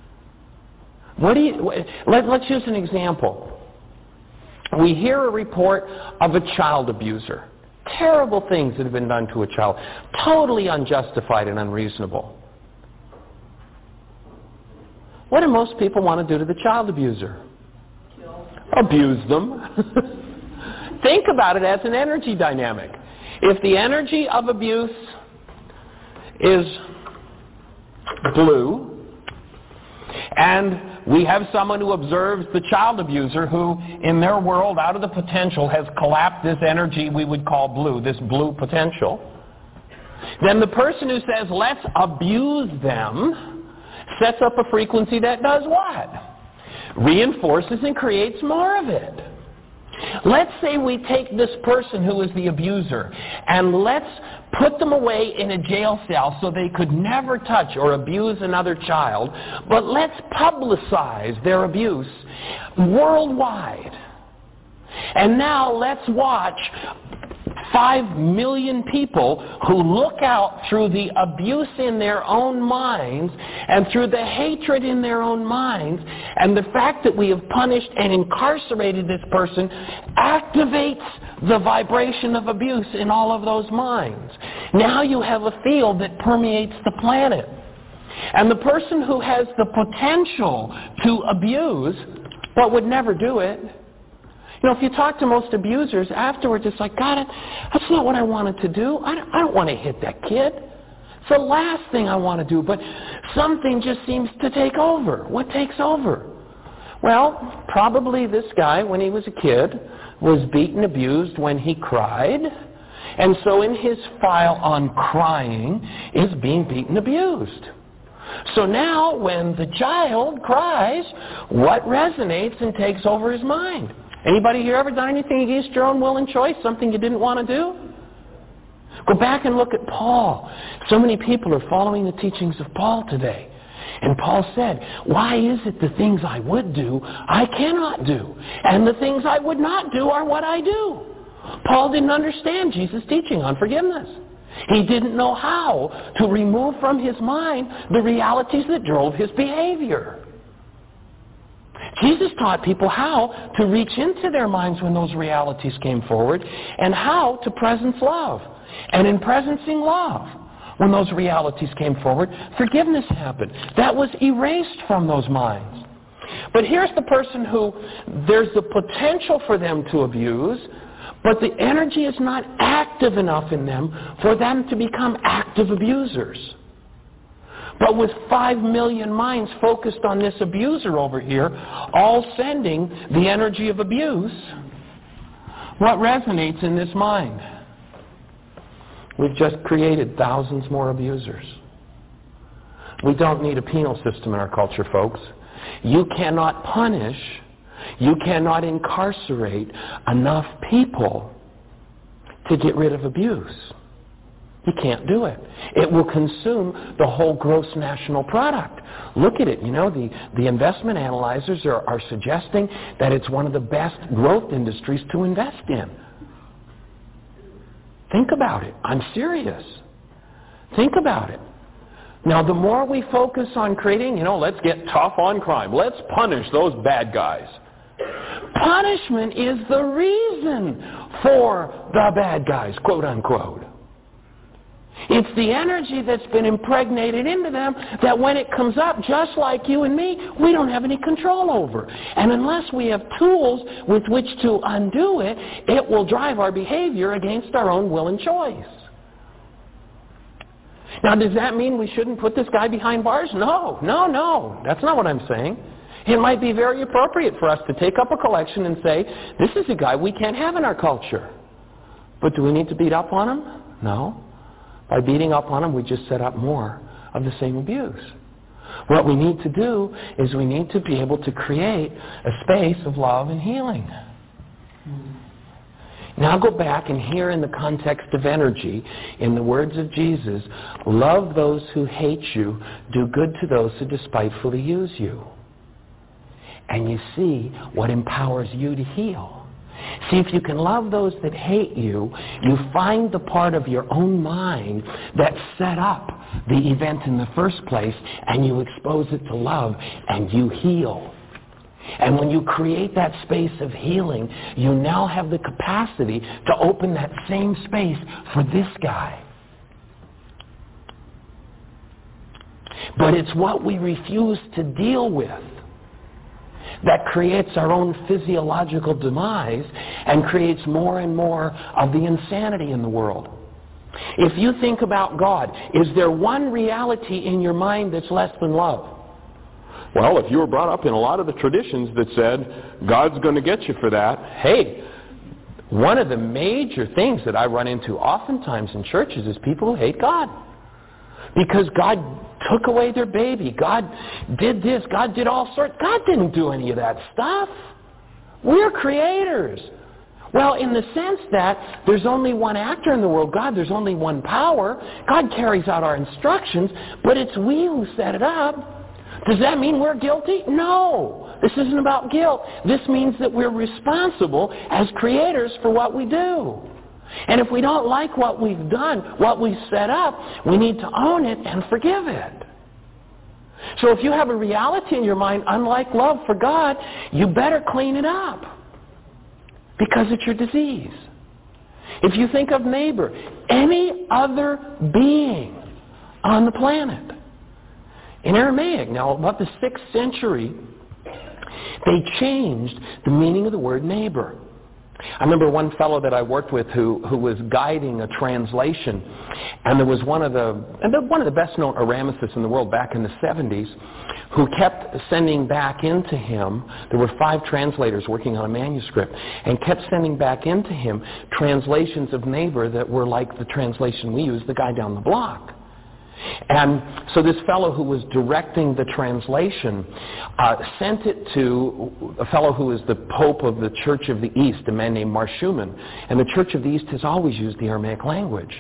Let's use an example. We hear a report of a child abuser. Terrible things that have been done to a child. Totally unjustified and unreasonable. What do most people want to do to the child abuser? Abuse them. Think about it as an energy dynamic. If the energy of abuse is blue, and we have someone who observes the child abuser who, in their world, out of the potential, has collapsed this energy we would call blue, this blue potential, then the person who says, let's abuse them, sets up a frequency that does what? Reinforces and creates more of it. Let's say we take this person who is the abuser and let's put them away in a jail cell so they could never touch or abuse another child, but let's publicize their abuse worldwide. And now let's watch 5 million people who look out through the abuse in their own minds and through the hatred in their own minds, and the fact that we have punished and incarcerated this person activates the vibration of abuse in all of those minds. Now you have a field that permeates the planet. And the person who has the potential to abuse but would never do it, you know, if you talk to most abusers, afterwards it's like, God, that's not what I wanted to do. I don't want to hit that kid. It's the last thing I want to do, but something just seems to take over. What takes over? Well, probably this guy, when he was a kid, was beaten, abused when he cried. And so in his file on crying is being beaten, abused. So now when the child cries, what resonates and takes over his mind? Anybody here ever done anything against your own will and choice, something you didn't want to do? Go back and look at Paul. So many people are following the teachings of Paul today. And Paul said, why is it the things I would do, I cannot do? And the things I would not do are what I do. Paul didn't understand Jesus' teaching on forgiveness. He didn't know how to remove from his mind the realities that drove his behavior. Jesus taught people how to reach into their minds when those realities came forward and how to presence love. And in presencing love, when those realities came forward, forgiveness happened. That was erased from those minds. But here's the person who there's the potential for them to abuse, but the energy is not active enough in them for them to become active abusers. But with 5 million minds focused on this abuser over here, all sending the energy of abuse, what resonates in this mind? We've just created thousands more abusers. We don't need a penal system in our culture, folks. You cannot punish, you cannot incarcerate enough people to get rid of abuse. You can't do it. It will consume the whole gross national product. Look at it. You know, the investment analyzers are suggesting that it's one of the best growth industries to invest in. Think about it. I'm serious. Think about it. Now, the more we focus on creating, you know, let's get tough on crime. Let's punish those bad guys. Punishment is the reason for the bad guys, quote unquote. It's the energy that's been impregnated into them that when it comes up, just like you and me, we don't have any control over. And unless we have tools with which to undo it, it will drive our behavior against our own will and choice. Now, does that mean we shouldn't put this guy behind bars? No. That's not what I'm saying. It might be very appropriate for us to take up a collection and say, this is a guy we can't have in our culture. But do we need to beat up on him? No. By beating up on him, we just set up more of the same abuse. What we need to do is we need to be able to create a space of love and healing. Now go back and hear in the context of energy, in the words of Jesus, love those who hate you, do good to those who despitefully use you. And you see what empowers you to heal. See, if you can love those that hate you, you find the part of your own mind that set up the event in the first place, and you expose it to love, and you heal. And when you create that space of healing, you now have the capacity to open that same space for this guy. But it's what we refuse to deal with that creates our own physiological demise and creates more and more of the insanity in the world. If you think about God, is there one reality in your mind that's less than love? Well, if you were brought up in a lot of the traditions that said, God's going to get you for that, hey, one of the major things that I run into oftentimes in churches is people who hate God. Because God took away their baby. God did this. God did all sorts. God didn't do any of that stuff. We're creators. Well, in the sense that there's only one actor in the world, God, there's only one power. God carries out our instructions, but it's we who set it up. Does that mean we're guilty? No. This isn't about guilt. This means that we're responsible as creators for what we do. And if we don't like what we've done, what we've set up, we need to own it and forgive it. So if you have a reality in your mind, unlike love for God, you better clean it up. Because it's your disease. If you think of neighbor, any other being on the planet. In Aramaic, now about the 6th century, they changed the meaning of the word neighbor. I remember one fellow that I worked with who was guiding a translation, and there was one of the best-known Aramicists in the world back in the 70s who kept sending back into him, there were 5 translators working on a manuscript, and kept sending back into him translations of neighbor that were like the translation we use, the guy down the block. And so this fellow who was directing the translation sent it to a fellow who is the Pope of the Church of the East, a man named Marshuman. And the Church of the East has always used the Aramaic language.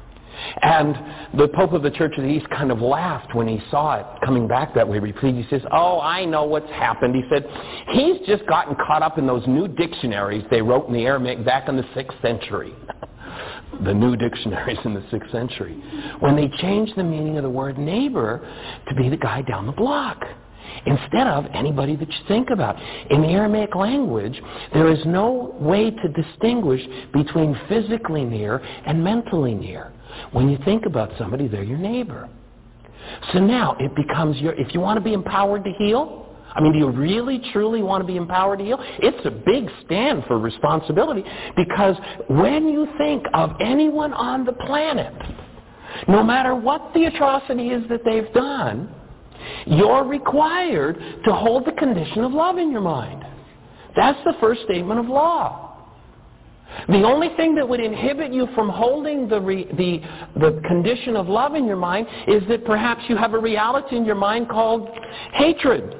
And the Pope of the Church of the East kind of laughed when he saw it coming back that way. He says, oh, I know what's happened. He said, he's just gotten caught up in those new dictionaries they wrote in the Aramaic back in the 6th century. The new dictionaries in the 6th century, when they changed the meaning of the word neighbor to be the guy down the block, instead of anybody that you think about. In the Aramaic language, there is no way to distinguish between physically near and mentally near. When you think about somebody, they're your neighbor. So now it becomes if you want to be empowered to heal, I mean, do you really, truly want to be empowered to heal? It's a big stand for responsibility, because when you think of anyone on the planet, no matter what the atrocity is that they've done, you're required to hold the condition of love in your mind. That's the first statement of law. The only thing that would inhibit you from holding the condition of love in your mind is that perhaps you have a reality in your mind called hatred.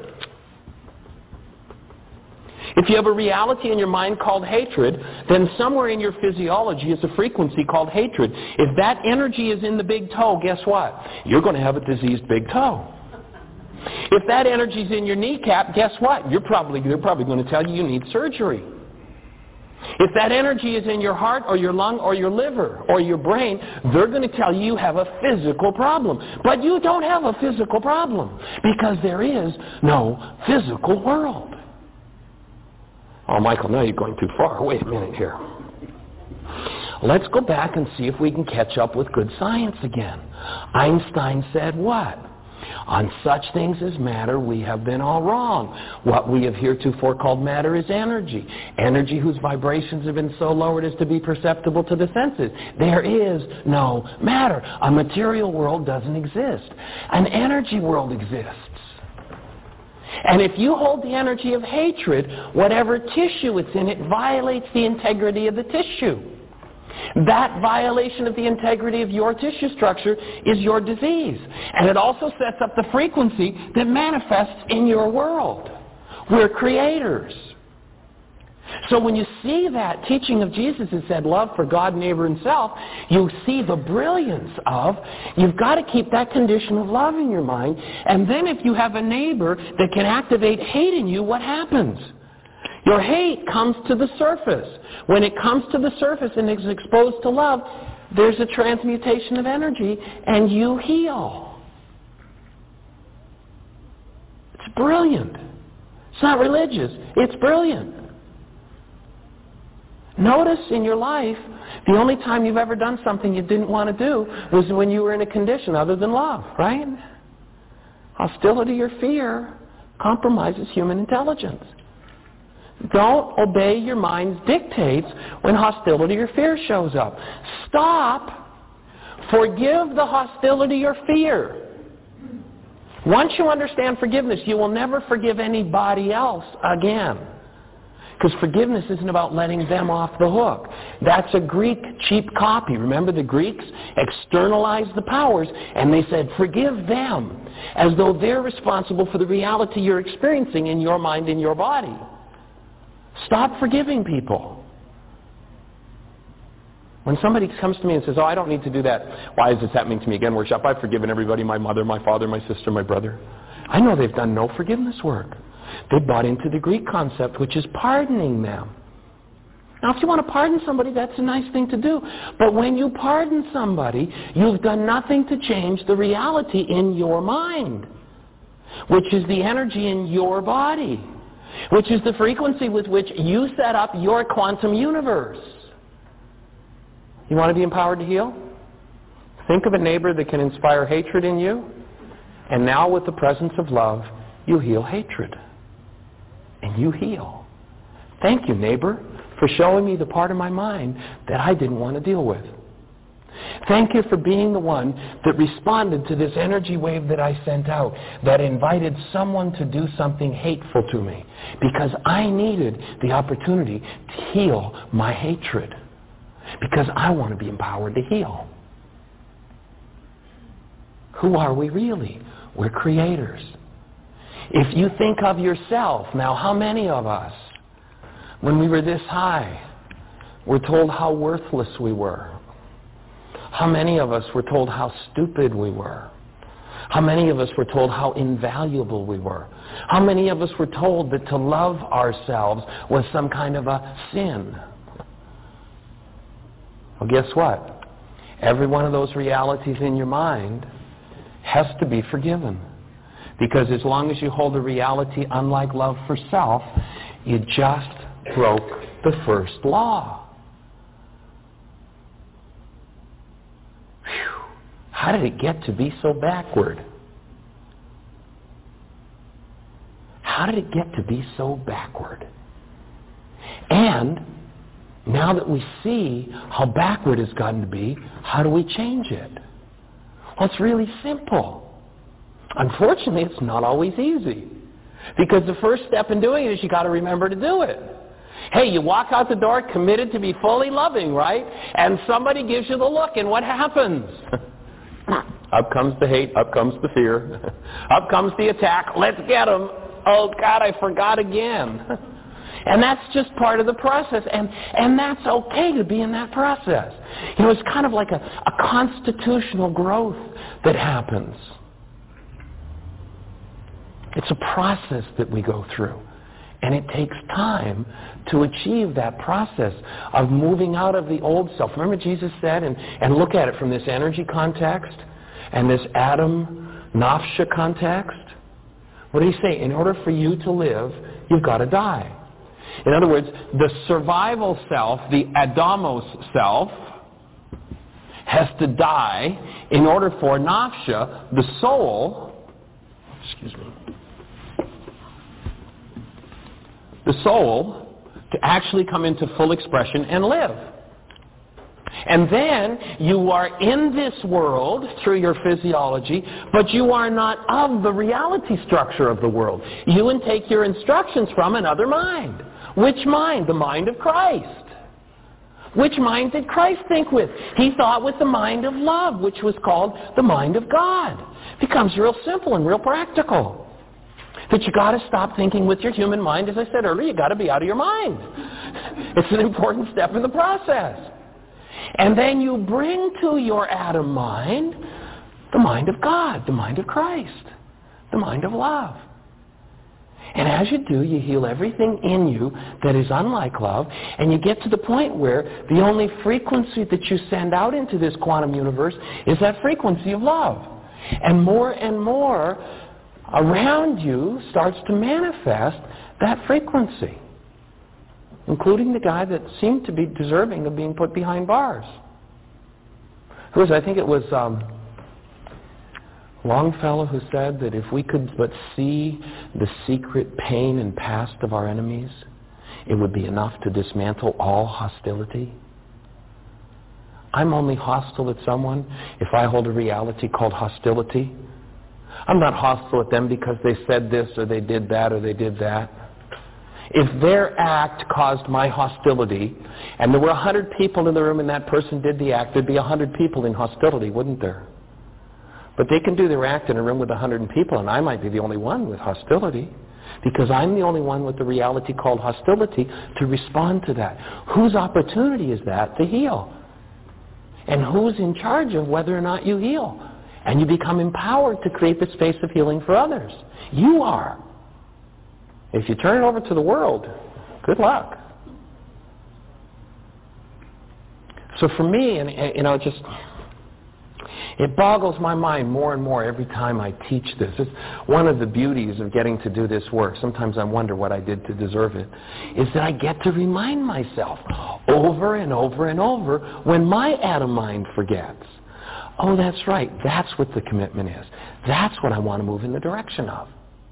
If you have a reality in your mind called hatred, then somewhere in your physiology is a frequency called hatred. If that energy is in the big toe, guess what? You're going to have a diseased big toe. If that energy is in your kneecap, guess what? They're probably going to tell you need surgery. If that energy is in your heart or your lung or your liver or your brain, they're going to tell you you have a physical problem. But you don't have a physical problem, because there is no physical world. Oh, Michael, now you're going too far. Wait a minute here. Let's go back and see if we can catch up with good science again. Einstein said what? On such things as matter, we have been all wrong. What we have heretofore called matter is energy. Energy whose vibrations have been so lowered as to be perceptible to the senses. There is no matter. A material world doesn't exist. An energy world exists. And if you hold the energy of hatred, whatever tissue it's in, it violates the integrity of the tissue. That violation of the integrity of your tissue structure is your disease. And it also sets up the frequency that manifests in your world. We're creators. So when you see that teaching of Jesus that said love for God, neighbor, and self, you see the brilliance of, you've got to keep that condition of love in your mind. And then if you have a neighbor that can activate hate in you, what happens? Your hate comes to the surface. When it comes to the surface and is exposed to love, there's a transmutation of energy and you heal. It's brilliant. It's not religious. It's brilliant. Notice in your life, the only time you've ever done something you didn't want to do was when you were in a condition other than love, right? Hostility or fear compromises human intelligence. Don't obey your mind's dictates when hostility or fear shows up. Stop. Forgive the hostility or fear. Once you understand forgiveness, you will never forgive anybody else again. Because forgiveness isn't about letting them off the hook. That's a Greek cheap copy. Remember the Greeks externalized the powers and they said, forgive them, as though they're responsible for the reality you're experiencing in your mind and your body. Stop forgiving people. When somebody comes to me and says, oh, I don't need to do that. Why is this happening to me again? Workshop, I've forgiven everybody, my mother, my father, my sister, my brother. I know they've done no forgiveness work. They bought into the Greek concept, which is pardoning them. Now, if you want to pardon somebody, that's a nice thing to do. But when you pardon somebody, you've done nothing to change the reality in your mind, which is the energy in your body, which is the frequency with which you set up your quantum universe. You want to be empowered to heal? Think of a neighbor that can inspire hatred in you, and now with the presence of love, you heal hatred. And you heal. Thank you, neighbor, for showing me the part of my mind that I didn't want to deal with. Thank you for being the one that responded to this energy wave that I sent out, that invited someone to do something hateful to me, because I needed the opportunity to heal my hatred, because I want to be empowered to heal. Who are we really? We're creators. If you think of yourself, now how many of us, when we were this high, were told how worthless we were? How many of us were told how stupid we were? How many of us were told how invaluable we were? How many of us were told that to love ourselves was some kind of a sin? Well, guess what? Every one of those realities in your mind has to be forgiven. Because as long as you hold a reality unlike love for self, you just broke the first law. Whew. How did it get to be so backward? How did it get to be so backward? And now that we see how backward it's gotten to be, how do we change it? Well, it's really simple. Unfortunately, it's not always easy. Because the first step in doing it is you got to remember to do it. Hey, you walk out the door committed to be fully loving, right? And somebody gives you the look, and what happens? Up comes the hate, up comes the fear, up comes the attack. Let's get them. Oh, God, I forgot again. And that's just part of the process, and that's okay to be in that process. You know, it's kind of like a constitutional growth that happens. It's a process that we go through, and it takes time to achieve that process of moving out of the old self. Remember Jesus said, and look at it from this energy context and this Adam Nafsha context. What did he say? In order for you to live, you've got to die. In other words, the survival self, the Adamos self, has to die in order for nafsha, the soul, the soul, to actually come into full expression and live. And then you are in this world through your physiology, but you are not of the reality structure of the world. You take your instructions from another mind. Which mind? The mind of Christ. Which mind did Christ think with? He thought with the mind of love, which was called the mind of God. It becomes real simple and real practical. That you got to stop thinking with your human mind. As I said earlier, you got to be out of your mind. It's an important step in the process. And then you bring to your Adam mind the mind of God, the mind of Christ, the mind of love. And as you do, you heal everything in you that is unlike love, and you get to the point where the only frequency that you send out into this quantum universe is that frequency of love. And more around you starts to manifest that frequency, including the guy that seemed to be deserving of being put behind bars. I think it was Longfellow who said that if we could but see the secret pain and past of our enemies, it would be enough to dismantle all hostility. I'm only hostile at someone if I hold a reality called hostility. I'm not hostile at them because they said this or they did that or they did that. If their act caused my hostility, and there were 100 people in the room and that person did the act, there'd be 100 people in hostility, wouldn't there? But they can do their act in a room with 100 people, and I might be the only one with hostility, because I'm the only one with the reality called hostility to respond to that. Whose opportunity is that to heal? And who's in charge of whether or not you heal? And you become empowered to create the space of healing for others. You are. If you turn it over to the world, good luck. So for me, it boggles my mind more and more every time I teach this. It's one of the beauties of getting to do this work. Sometimes I wonder what I did to deserve it. Is that I get to remind myself over and over and over when my Adam mind forgets. Oh, that's right. That's what the commitment is. That's what I want to move in the direction of.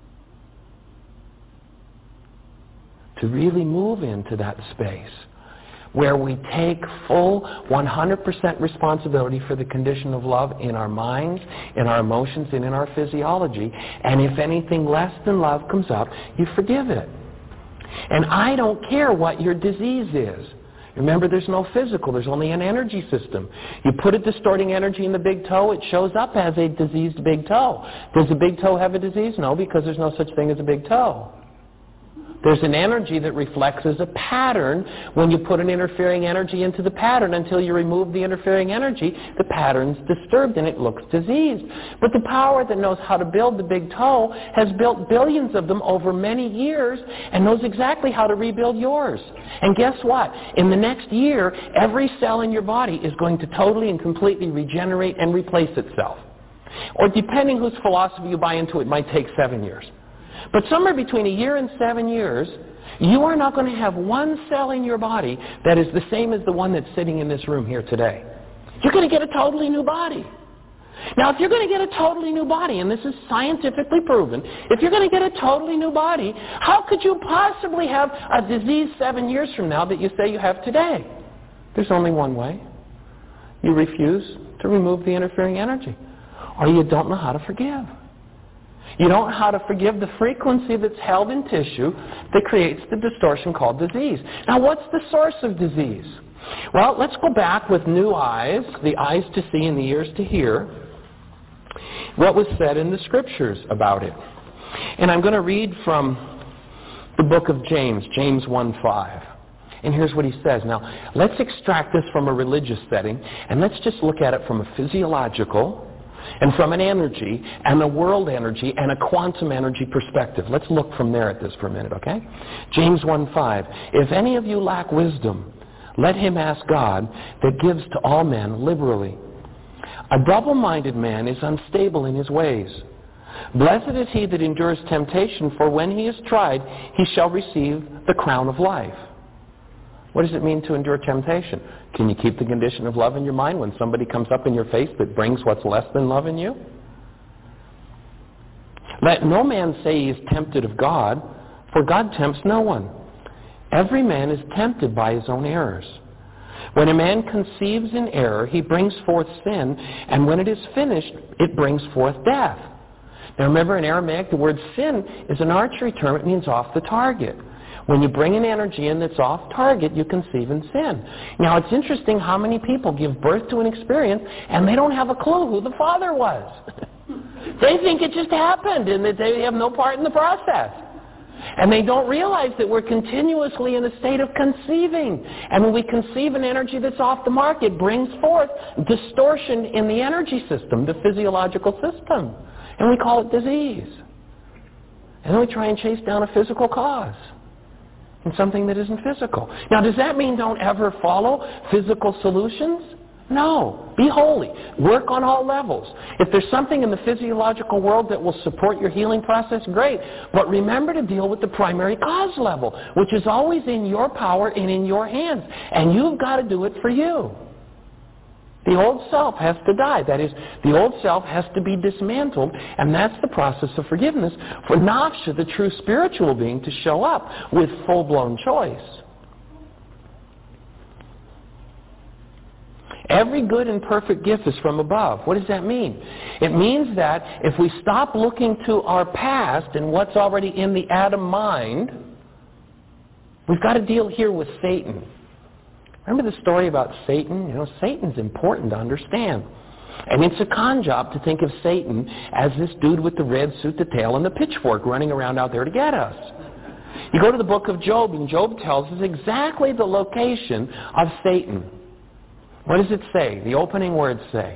To really move into that space where we take full 100% responsibility for the condition of love in our minds, in our emotions, and in our physiology. And if anything less than love comes up, you forgive it. And I don't care what your disease is. Remember, there's no physical. There's only an energy system. You put a distorting energy in the big toe, it shows up as a diseased big toe. Does the big toe have a disease? No, because there's no such thing as a big toe. There's an energy that reflects as a pattern. When you put an interfering energy into the pattern, until you remove the interfering energy, the pattern's disturbed and it looks diseased. But the power that knows how to build the big toe has built billions of them over many years and knows exactly how to rebuild yours. And guess what? In the next year, every cell in your body is going to totally and completely regenerate and replace itself. Or depending whose philosophy you buy into, it might take 7 years. But somewhere between a year and 7 years, you are not going to have one cell in your body that is the same as the one that's sitting in this room here today. You're going to get a totally new body. Now, if you're going to get a totally new body, and this is scientifically proven, if you're going to get a totally new body, how could you possibly have a disease 7 years from now that you say you have today? There's only one way. You refuse to remove the interfering energy, or you don't know how to forgive. You don't know how to forgive the frequency that's held in tissue that creates the distortion called disease. Now, what's the source of disease? Well, let's go back with new eyes, the eyes to see and the ears to hear, what was said in the scriptures about it. And I'm going to read from the book of James, James 1:5. And here's what he says. Now, let's extract this from a religious setting, and let's just look at it from a physiological and from an energy and a world energy and a quantum energy perspective. Let's look from there at this for a minute, okay? James 1:5. If any of you lack wisdom, let him ask God that gives to all men liberally. A double-minded man is unstable in his ways. Blessed is he that endures temptation, for when he is tried, he shall receive the crown of life. What does it mean to endure temptation? Can you keep the condition of love in your mind when somebody comes up in your face that brings what's less than love in you? Let no man say he is tempted of God, for God tempts no one. Every man is tempted by his own errors. When a man conceives in error, he brings forth sin, and when it is finished, it brings forth death. Now remember, in Aramaic, the word sin is an archery term. It means off the target. When you bring an energy in that's off target, you conceive in sin. Now it's interesting how many people give birth to an experience and they don't have a clue who the father was. They think it just happened and that they have no part in the process. And they don't realize that we're continuously in a state of conceiving. And when we conceive an energy that's off the mark, it brings forth distortion in the energy system, the physiological system. And we call it disease. And then we try and chase down a physical cause in something that isn't physical. Now, does that mean don't ever follow physical solutions? No. Be holy. Work on all levels. If there's something in the physiological world that will support your healing process, great. But remember to deal with the primary cause level, which is always in your power and in your hands. And you've got to do it for you. The old self has to die. That is, the old self has to be dismantled, and that's the process of forgiveness for Nafsha, the true spiritual being, to show up with full-blown choice. Every good and perfect gift is from above. What does that mean? It means that if we stop looking to our past and what's already in the Adam mind, we've got to deal here with Satan. Remember the story about Satan? You know, Satan's important to understand. And it's a con job to think of Satan as this dude with the red suit, the tail, and the pitchfork running around out there to get us. You go to the book of Job, and Job tells us exactly the location of Satan. What does it say? The opening words say,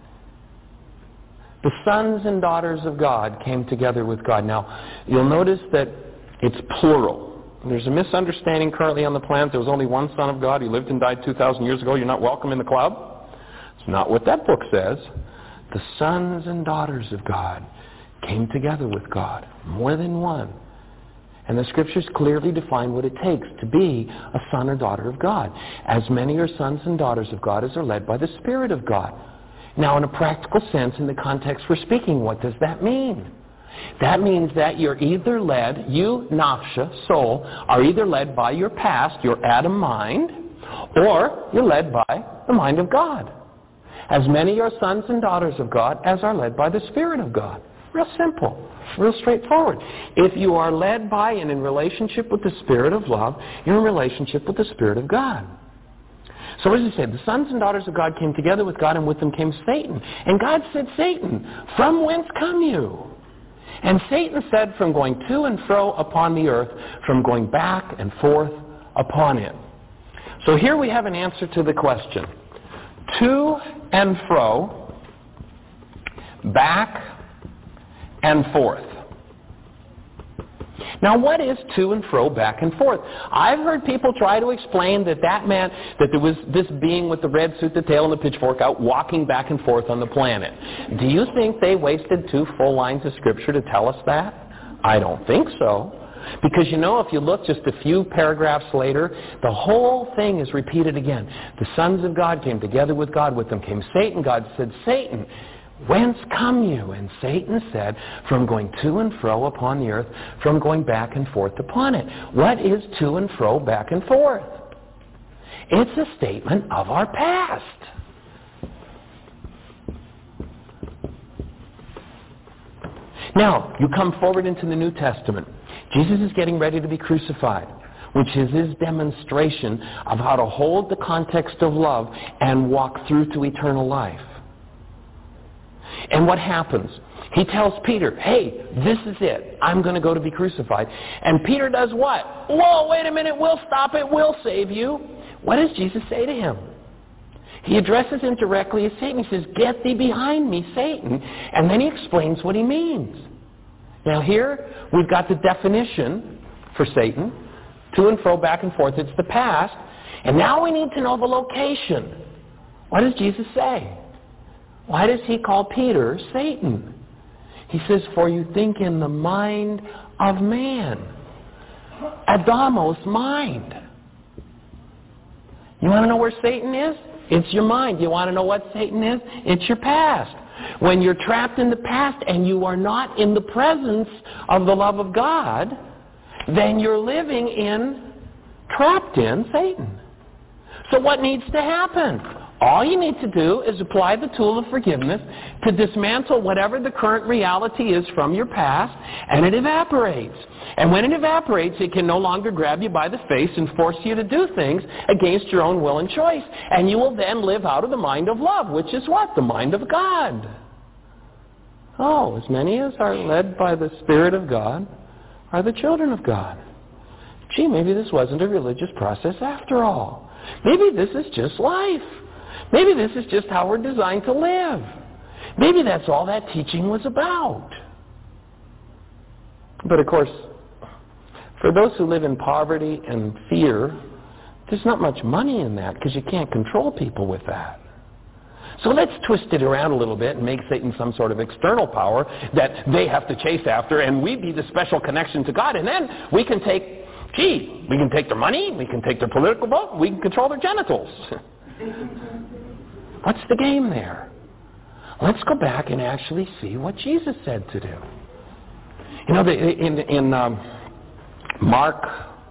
the sons and daughters of God came together with God. Now, you'll notice that it's plural. There's a misunderstanding currently on the planet. There was only one Son of God. He lived and died 2,000 years ago. You're not welcome in the club. It's not what that book says. The sons and daughters of God came together with God. More than one. And the Scriptures clearly define what it takes to be a son or daughter of God. As many are sons and daughters of God as are led by the Spirit of God. Now, in a practical sense, in the context we're speaking, what does that mean? That means that you're either led, you, Nafsha, soul, are either led by your past, your Adam mind, or you're led by the mind of God. As many are sons and daughters of God as are led by the Spirit of God. Real simple, real straightforward. If you are led by and in relationship with the Spirit of love, you're in relationship with the Spirit of God. So what does it say? The sons and daughters of God came together with God, and with them came Satan. And God said, Satan, from whence come you? And Satan said, from going to and fro upon the earth, from going back and forth upon it. So here we have an answer to the question. To and fro, back and forth. Now, what is to and fro, back and forth? I've heard people try to explain that meant that there was this being with the red suit, the tail, and the pitchfork out walking back and forth on the planet. Do you think they wasted 2 full lines of Scripture to tell us that? I don't think so. Because, you know, if you look just a few paragraphs later, the whole thing is repeated again. The sons of God came together with God. With them came Satan. God said, Satan, whence come you? And Satan said, from going to and fro upon the earth, from going back and forth upon it. What is to and fro, back and forth? It's a statement of our past. Now, you come forward into the New Testament. Jesus is getting ready to be crucified, which is his demonstration of how to hold the context of love and walk through to eternal life. And what happens? He tells Peter, hey, this is it. I'm going to go to be crucified. And Peter does what? Whoa, wait a minute. We'll stop it. We'll save you. What does Jesus say to him? He addresses him directly as Satan. He says, get thee behind me, Satan. And then he explains what he means. Now here, we've got the definition for Satan. To and fro, back and forth. It's the past. And now we need to know the location. What does Jesus say? Why does he call Peter Satan? He says, for you think in the mind of man. Adamos mind. You want to know where Satan is? It's your mind. You want to know what Satan is? It's your past. When you're trapped in the past and you are not in the presence of the love of God, then you're trapped in Satan. So what needs to happen? All you need to do is apply the tool of forgiveness to dismantle whatever the current reality is from your past, and it evaporates. And when it evaporates, it can no longer grab you by the face and force you to do things against your own will and choice. And you will then live out of the mind of love, which is what? The mind of God. Oh, as many as are led by the Spirit of God are the children of God. Gee, maybe this wasn't a religious process after all. Maybe this is just life. Maybe this is just how we're designed to live. Maybe that's all that teaching was about. But of course, for those who live in poverty and fear, there's not much money in that because you can't control people with that. So let's twist it around a little bit and make Satan some sort of external power that they have to chase after, and we be the special connection to God, and then we can take their money, we can take their political vote, we can control their genitals. What's the game there? Let's go back and actually see what Jesus said to do. You know, in Mark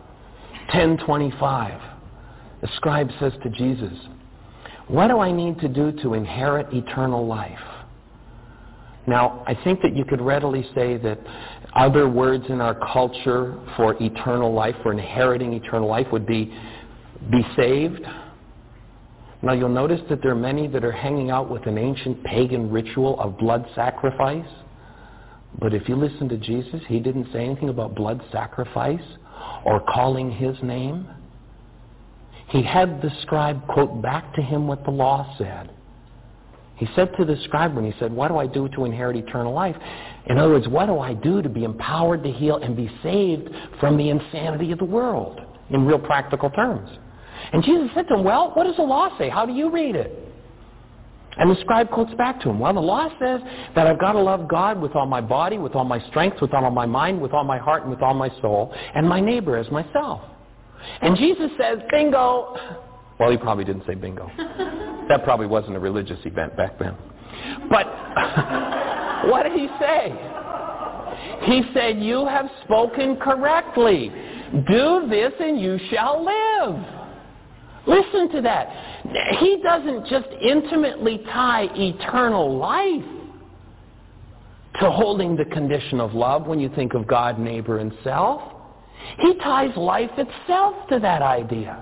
10:25, the scribe says to Jesus, "What do I need to do to inherit eternal life?" Now, I think that you could readily say that other words in our culture for eternal life, for inheriting eternal life, would be saved. Now, you'll notice that there are many that are hanging out with an ancient pagan ritual of blood sacrifice. But if you listen to Jesus, he didn't say anything about blood sacrifice or calling his name. He had the scribe quote back to him what the law said. He said to the scribe when he said, "What do I do to inherit eternal life?" In other words, what do I do to be empowered to heal and be saved from the insanity of the world, in real practical terms? And Jesus said to him, "Well, what does the law say? How do you read it?" And the scribe quotes back to him, "Well, the law says that I've got to love God with all my body, with all my strength, with all my mind, with all my heart, and with all my soul, and my neighbor as myself." And Jesus says, "Bingo." Well, he probably didn't say bingo. That probably wasn't a religious event back then. But what did he say? He said, "You have spoken correctly. Do this and you shall live." Listen to that. He doesn't just intimately tie eternal life to holding the condition of love when you think of God, neighbor, and self. He ties life itself to that idea.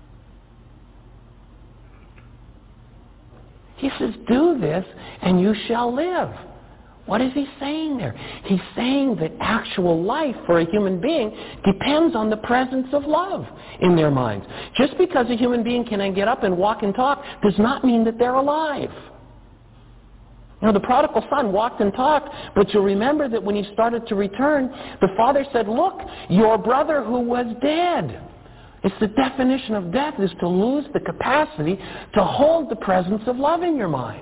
He says, "Do this and you shall live." What is he saying there? He's saying that actual life for a human being depends on the presence of love in their minds. Just because a human being can get up and walk and talk does not mean that they're alive. You know, the prodigal son walked and talked, but you'll remember that when he started to return, the father said, "Look, your brother who was dead." It's the definition of death, is to lose the capacity to hold the presence of love in your mind.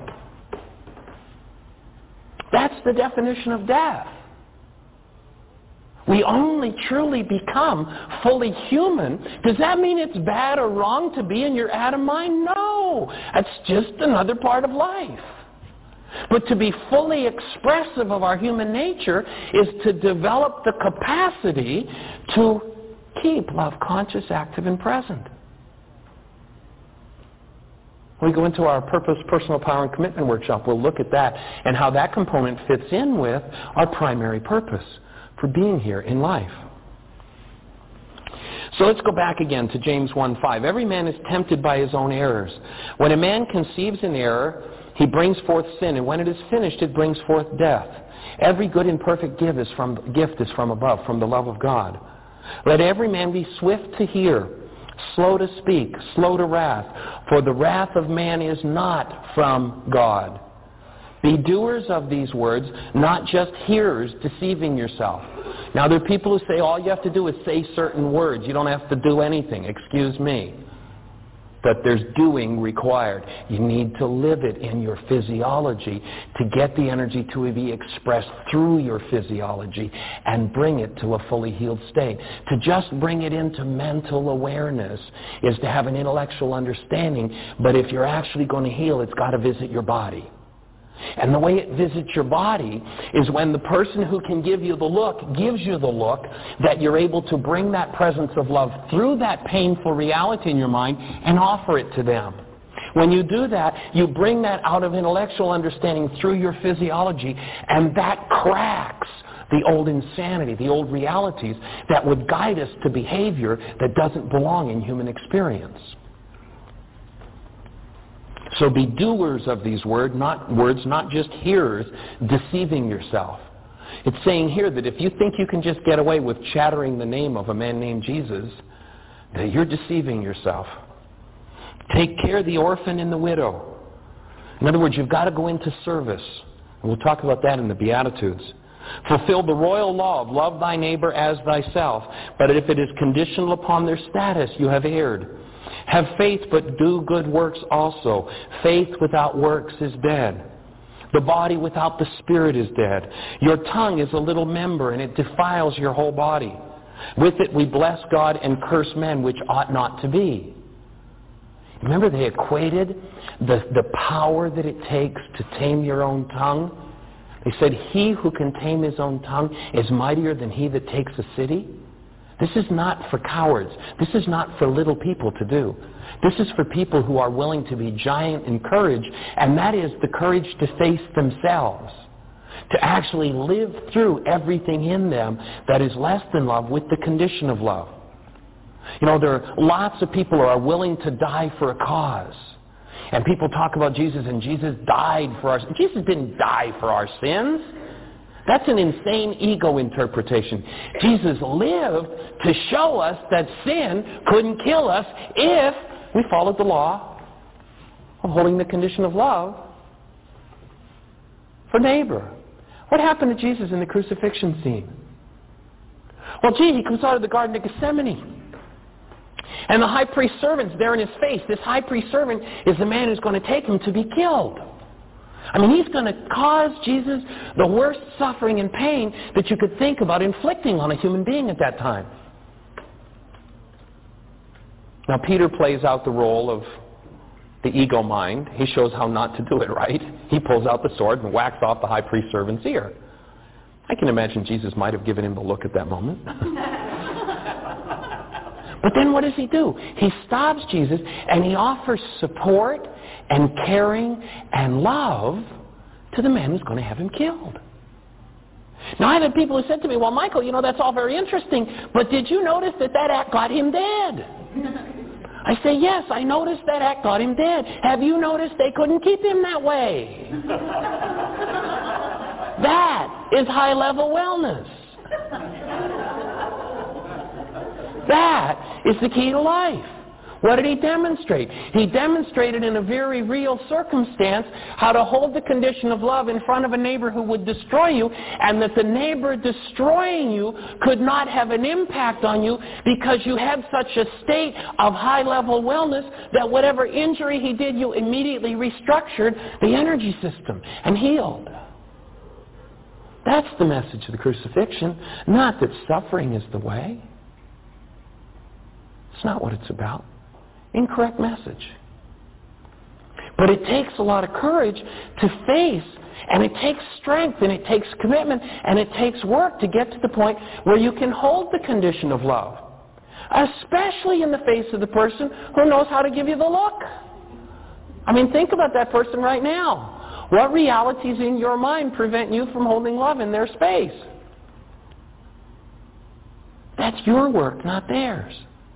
That's the definition of death. We only truly become fully human. Does that mean it's bad or wrong to be in your Adam mind? No. That's just another part of life. But to be fully expressive of our human nature is to develop the capacity to keep love conscious, active, and present. When we go into our Purpose, Personal Power, and Commitment workshop, we'll look at that and how that component fits in with our primary purpose for being here in life. So let's go back again to James 1:5. Every man is tempted by his own errors. When a man conceives an error, he brings forth sin, and when it is finished, it brings forth death. Every good and perfect gift is from above, from the love of God. Let every man be swift to hear, slow to speak, slow to wrath, for the wrath of man is not from God. Be doers of these words, not just hearers, deceiving yourself. Now, there are people who say all you have to do is say certain words. You don't have to do anything. Excuse me. but there's doing required. You need to live it in your physiology to get the energy to be expressed through your physiology and bring it to a fully healed state. To just bring it into mental awareness is to have an intellectual understanding, but if you're actually going to heal, it's got to visit your body. And the way it visits your body is when the person who can give you the look gives you the look, that you're able to bring that presence of love through that painful reality in your mind and offer it to them. When you do that, you bring that out of intellectual understanding through your physiology, and that cracks the old insanity, the old realities that would guide us to behavior that doesn't belong in human experience. So be doers of these words, not just hearers, deceiving yourself. It's saying here that if you think you can just get away with chattering the name of a man named Jesus, that you're deceiving yourself. Take care of the orphan and the widow. In other words, you've got to go into service. And we'll talk about that in the Beatitudes. Fulfill the royal law of love thy neighbor as thyself. But if it is conditional upon their status, you have erred. Have faith, but do good works also. Faith without works is dead. The body without the spirit is dead. Your tongue is a little member, and it defiles your whole body. With it we bless God and curse men, which ought not to be. Remember, they equated the power that it takes to tame your own tongue. They said, he who can tame his own tongue is mightier than he that takes a city. This is not for cowards. This is not for little people to do. This is for people who are willing to be giant in courage, and that is the courage to face themselves, to actually live through everything in them that is less than love with the condition of love. You know, there are lots of people who are willing to die for a cause. And people talk about Jesus, and Jesus died for our sins. Jesus didn't die for our sins. That's an insane ego interpretation. Jesus lived to show us that sin couldn't kill us if we followed the law of holding the condition of love for neighbor. What happened to Jesus in the crucifixion scene? Well, he comes out of the Garden of Gethsemane. And the high priest's servant's there in his face. This high priest servant is the man who's going to take him to be killed. I mean, he's going to cause Jesus the worst suffering and pain that you could think about inflicting on a human being at that time. Now, Peter plays out the role of the ego mind. He shows how not to do it, right? He pulls out the sword and whacks off the high priest servant's ear. I can imagine Jesus might have given him the look at that moment. But then what does he do? He stops Jesus and he offers support and caring and love to the man who's going to have him killed. Now, I've had people who said to me, well, Michael, you know, that's all very interesting, but did you notice that act got him dead? I say, yes, I noticed that act got him dead. Have you noticed they couldn't keep him that way? That is high-level wellness. That is the key to life. What did he demonstrate? He demonstrated in a very real circumstance how to hold the condition of love in front of a neighbor who would destroy you, and that the neighbor destroying you could not have an impact on you because you had such a state of high-level wellness that whatever injury he did, you immediately restructured the energy system and healed. That's the message of the crucifixion, not that suffering is the way. It's not what it's about. Incorrect message. But it takes a lot of courage to face, and it takes strength, and it takes commitment, and it takes work to get to the point where you can hold the condition of love, especially in the face of the person who knows how to give you the look. I mean, think about that person right now. What realities in your mind prevent you from holding love in their space? That's your work, not theirs.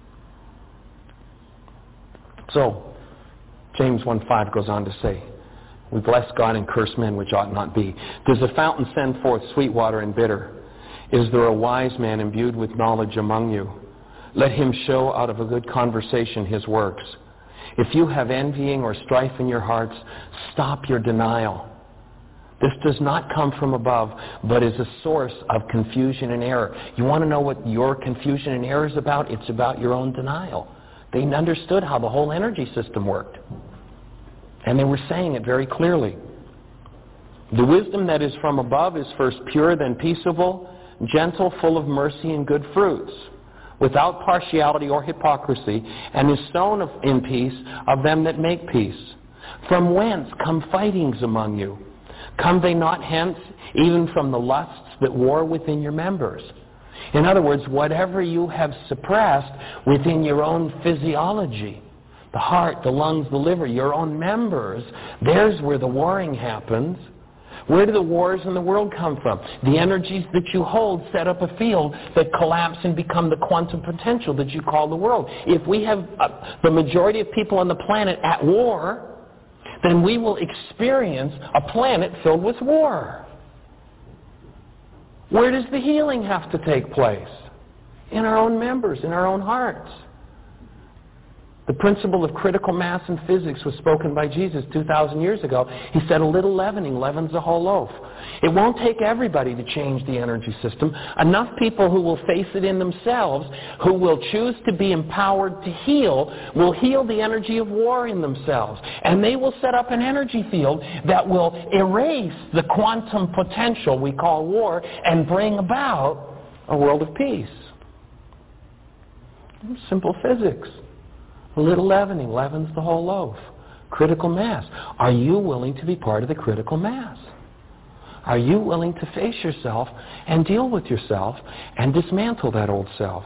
So, James 1:5 goes on to say, we bless God and curse men which ought not be. Does a fountain send forth sweet water and bitter? Is there a wise man imbued with knowledge among you? Let him show out of a good conversation his works. If you have envying or strife in your hearts, stop your denial. This does not come from above, but is a source of confusion and error. You want to know what your confusion and error is about? It's about your own denial. They understood how the whole energy system worked. And they were saying it very clearly. The wisdom that is from above is first pure, then peaceable, gentle, full of mercy and good fruits, without partiality or hypocrisy, and is sown in peace of them that make peace. From whence come fightings among you? Come they not hence, even from the lusts that war within your members? In other words, whatever you have suppressed within your own physiology, the heart, the lungs, the liver, your own members, there's where the warring happens. Where do the wars in the world come from? The energies that you hold set up a field that collapse and become the quantum potential that you call the world. If we have the majority of people on the planet at war, then we will experience a planet filled with war. Where does the healing have to take place? In our own members, in our own hearts. The principle of critical mass in physics was spoken by Jesus 2,000 years ago. He said a little leavening leavens the whole loaf. It won't take everybody to change the energy system. Enough people who will face it in themselves, who will choose to be empowered to heal, will heal the energy of war in themselves. And they will set up an energy field that will erase the quantum potential we call war and bring about a world of peace. Simple physics. A little leavening leavens the whole loaf. Critical mass. Are you willing to be part of the critical mass? Are you willing to face yourself and deal with yourself and dismantle that old self?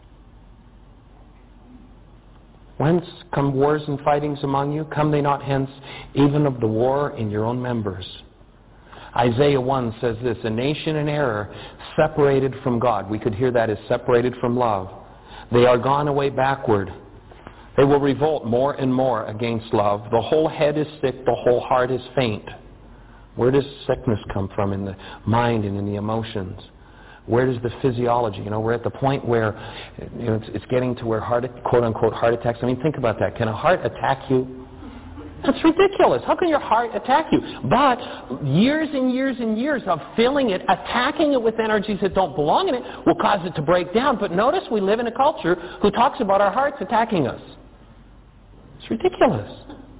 Whence come wars and fightings among you? Come they not hence, even of the war in your own members? Isaiah 1 says this, a nation in error, separated from God. We could hear that as separated from love. They are gone away backward. They will revolt more and more against love. The whole head is sick, the whole heart is faint. Where does sickness come from? In the mind and in the emotions. Where does the physiology? We're at the point where it's getting to where quote-unquote heart attacks. I mean, think about that. Can a heart attack you? That's ridiculous. How can your heart attack you? But years and years and years of filling it, attacking it with energies that don't belong in it, will cause it to break down. But notice we live in a culture who talks about our hearts attacking us. It's ridiculous.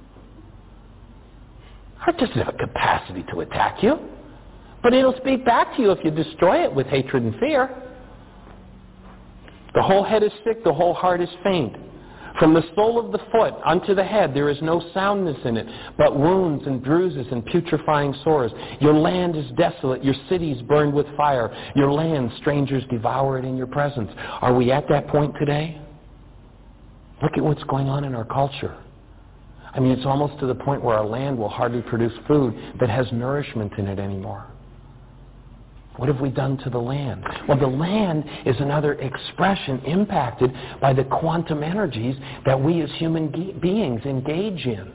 Heart doesn't have a capacity to attack you. But it'll speak back to you if you destroy it with hatred and fear. The whole head is sick, the whole heart is faint. From the sole of the foot unto the head there is no soundness in it, but wounds and bruises and putrefying sores. Your land is desolate, your cities burned with fire. Your land, strangers devour it in your presence. Are we at that point today? Look at what's going on in our culture. I mean, it's almost to the point where our land will hardly produce food that has nourishment in it anymore. What have we done to the land? Well, the land is another expression impacted by the quantum energies that we as human beings engage in.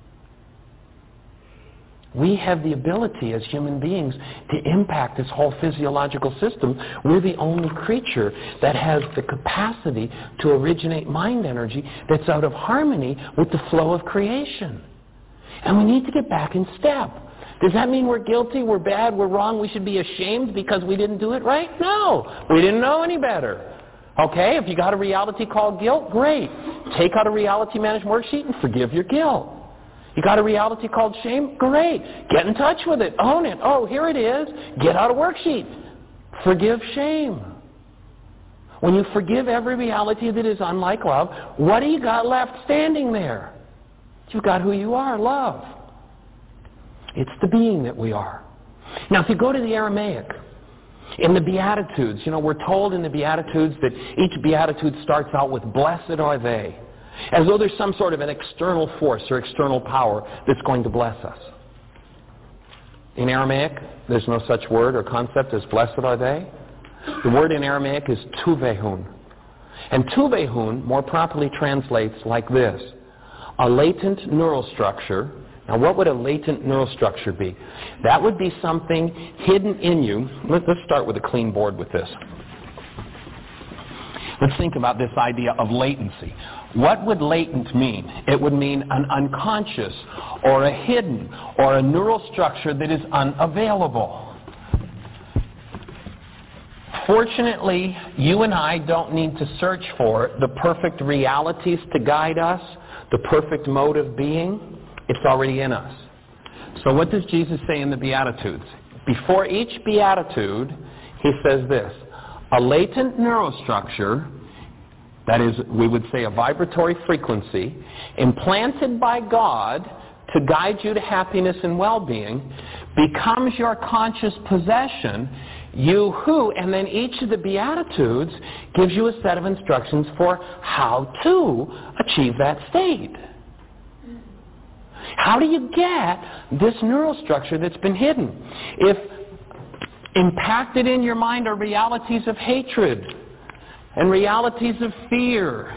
We have the ability as human beings to impact this whole physiological system. We're the only creature that has the capacity to originate mind energy that's out of harmony with the flow of creation. And we need to get back in step. Does that mean we're guilty, we're bad, we're wrong, we should be ashamed because we didn't do it right? No, we didn't know any better. Okay, if you got a reality called guilt, great. Take out a reality management worksheet and forgive your guilt. You got a reality called shame? Great. Get in touch with it. Own it. Oh, here it is. Get out a worksheet. Forgive shame. When you forgive every reality that is unlike love, what do you got left standing there? You've got who you are, love. It's the being that we are. Now, if you go to the Aramaic, in the Beatitudes, we're told in the Beatitudes that each Beatitude starts out with blessed are they, as though there's some sort of an external force or external power that's going to bless us. In Aramaic, there's no such word or concept as blessed are they. The word in Aramaic is tuvehun. And tuvehun more properly translates like this: a latent neural structure. Now, what would a latent neural structure be? That would be something hidden in you. Let's start with a clean board with this. Let's think about this idea of latency. What would latent mean? It would mean an unconscious or a hidden or a neural structure that is unavailable. Fortunately, you and I don't need to search for the perfect realities to guide us, the perfect mode of being. It's already in us. So what does Jesus say in the Beatitudes? Before each Beatitude, he says this: a latent neurostructure, that is, we would say a vibratory frequency, implanted by God to guide you to happiness and well-being, becomes your conscious possession, you who, and then each of the Beatitudes gives you a set of instructions for how to achieve that state. How do you get this neural structure that's been hidden? If impacted in your mind are realities of hatred, and realities of fear,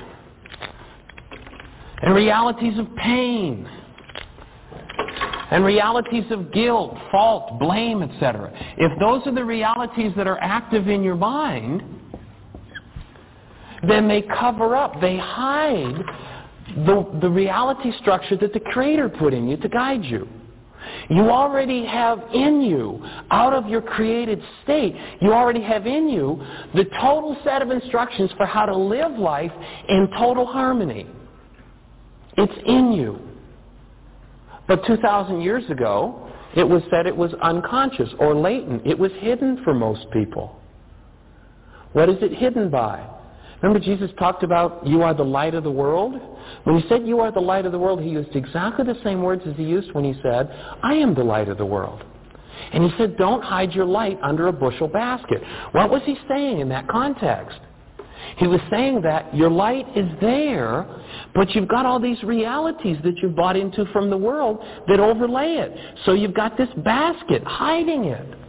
and realities of pain, and realities of guilt, fault, blame, etc. If those are the realities that are active in your mind, then they cover up, they hide the reality structure that the Creator put in you to guide you. You already have in you, out of your created state, you already have in you the total set of instructions for how to live life in total harmony. It's in you. But 2,000 years ago, it was said it was unconscious or latent. It was hidden for most people. What is it hidden by? Remember Jesus talked about, you are the light of the world? When he said you are the light of the world, he used exactly the same words as he used when he said, I am the light of the world. And he said, don't hide your light under a bushel basket. What was he saying in that context? He was saying that your light is there, but you've got all these realities that you've bought into from the world that overlay it. So you've got this basket hiding it.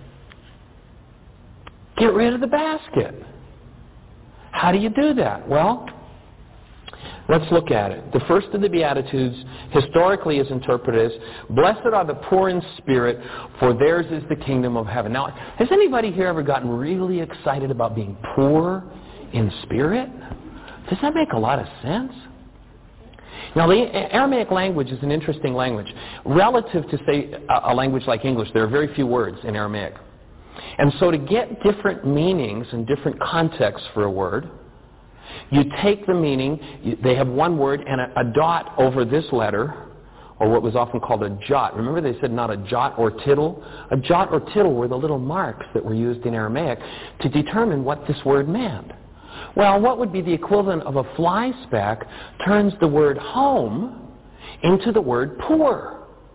Get rid of the basket. How do you do that? Well, let's look at it. The first of the Beatitudes historically is interpreted as, blessed are the poor in spirit, for theirs is the kingdom of heaven. Now, has anybody here ever gotten really excited about being poor in spirit? Does that make a lot of sense? Now, the Aramaic language is an interesting language. Relative to, say, a language like English, there are very few words in Aramaic. And so to get different meanings and different contexts for a word, you take the meaning, they have one word and a dot over this letter, or what was often called a jot. Remember they said not a jot or tittle? A jot or tittle were the little marks that were used in Aramaic to determine what this word meant. Well, what would be the equivalent of a fly speck turns the word home into the word poor.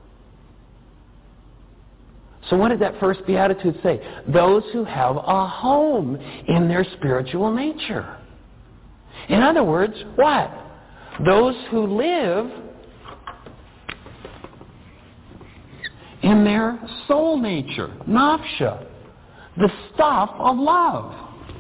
So what did that first beatitude say? Those who have a home in their spiritual nature. In other words, what? Those who live in their soul nature, nafsha, the stuff of love.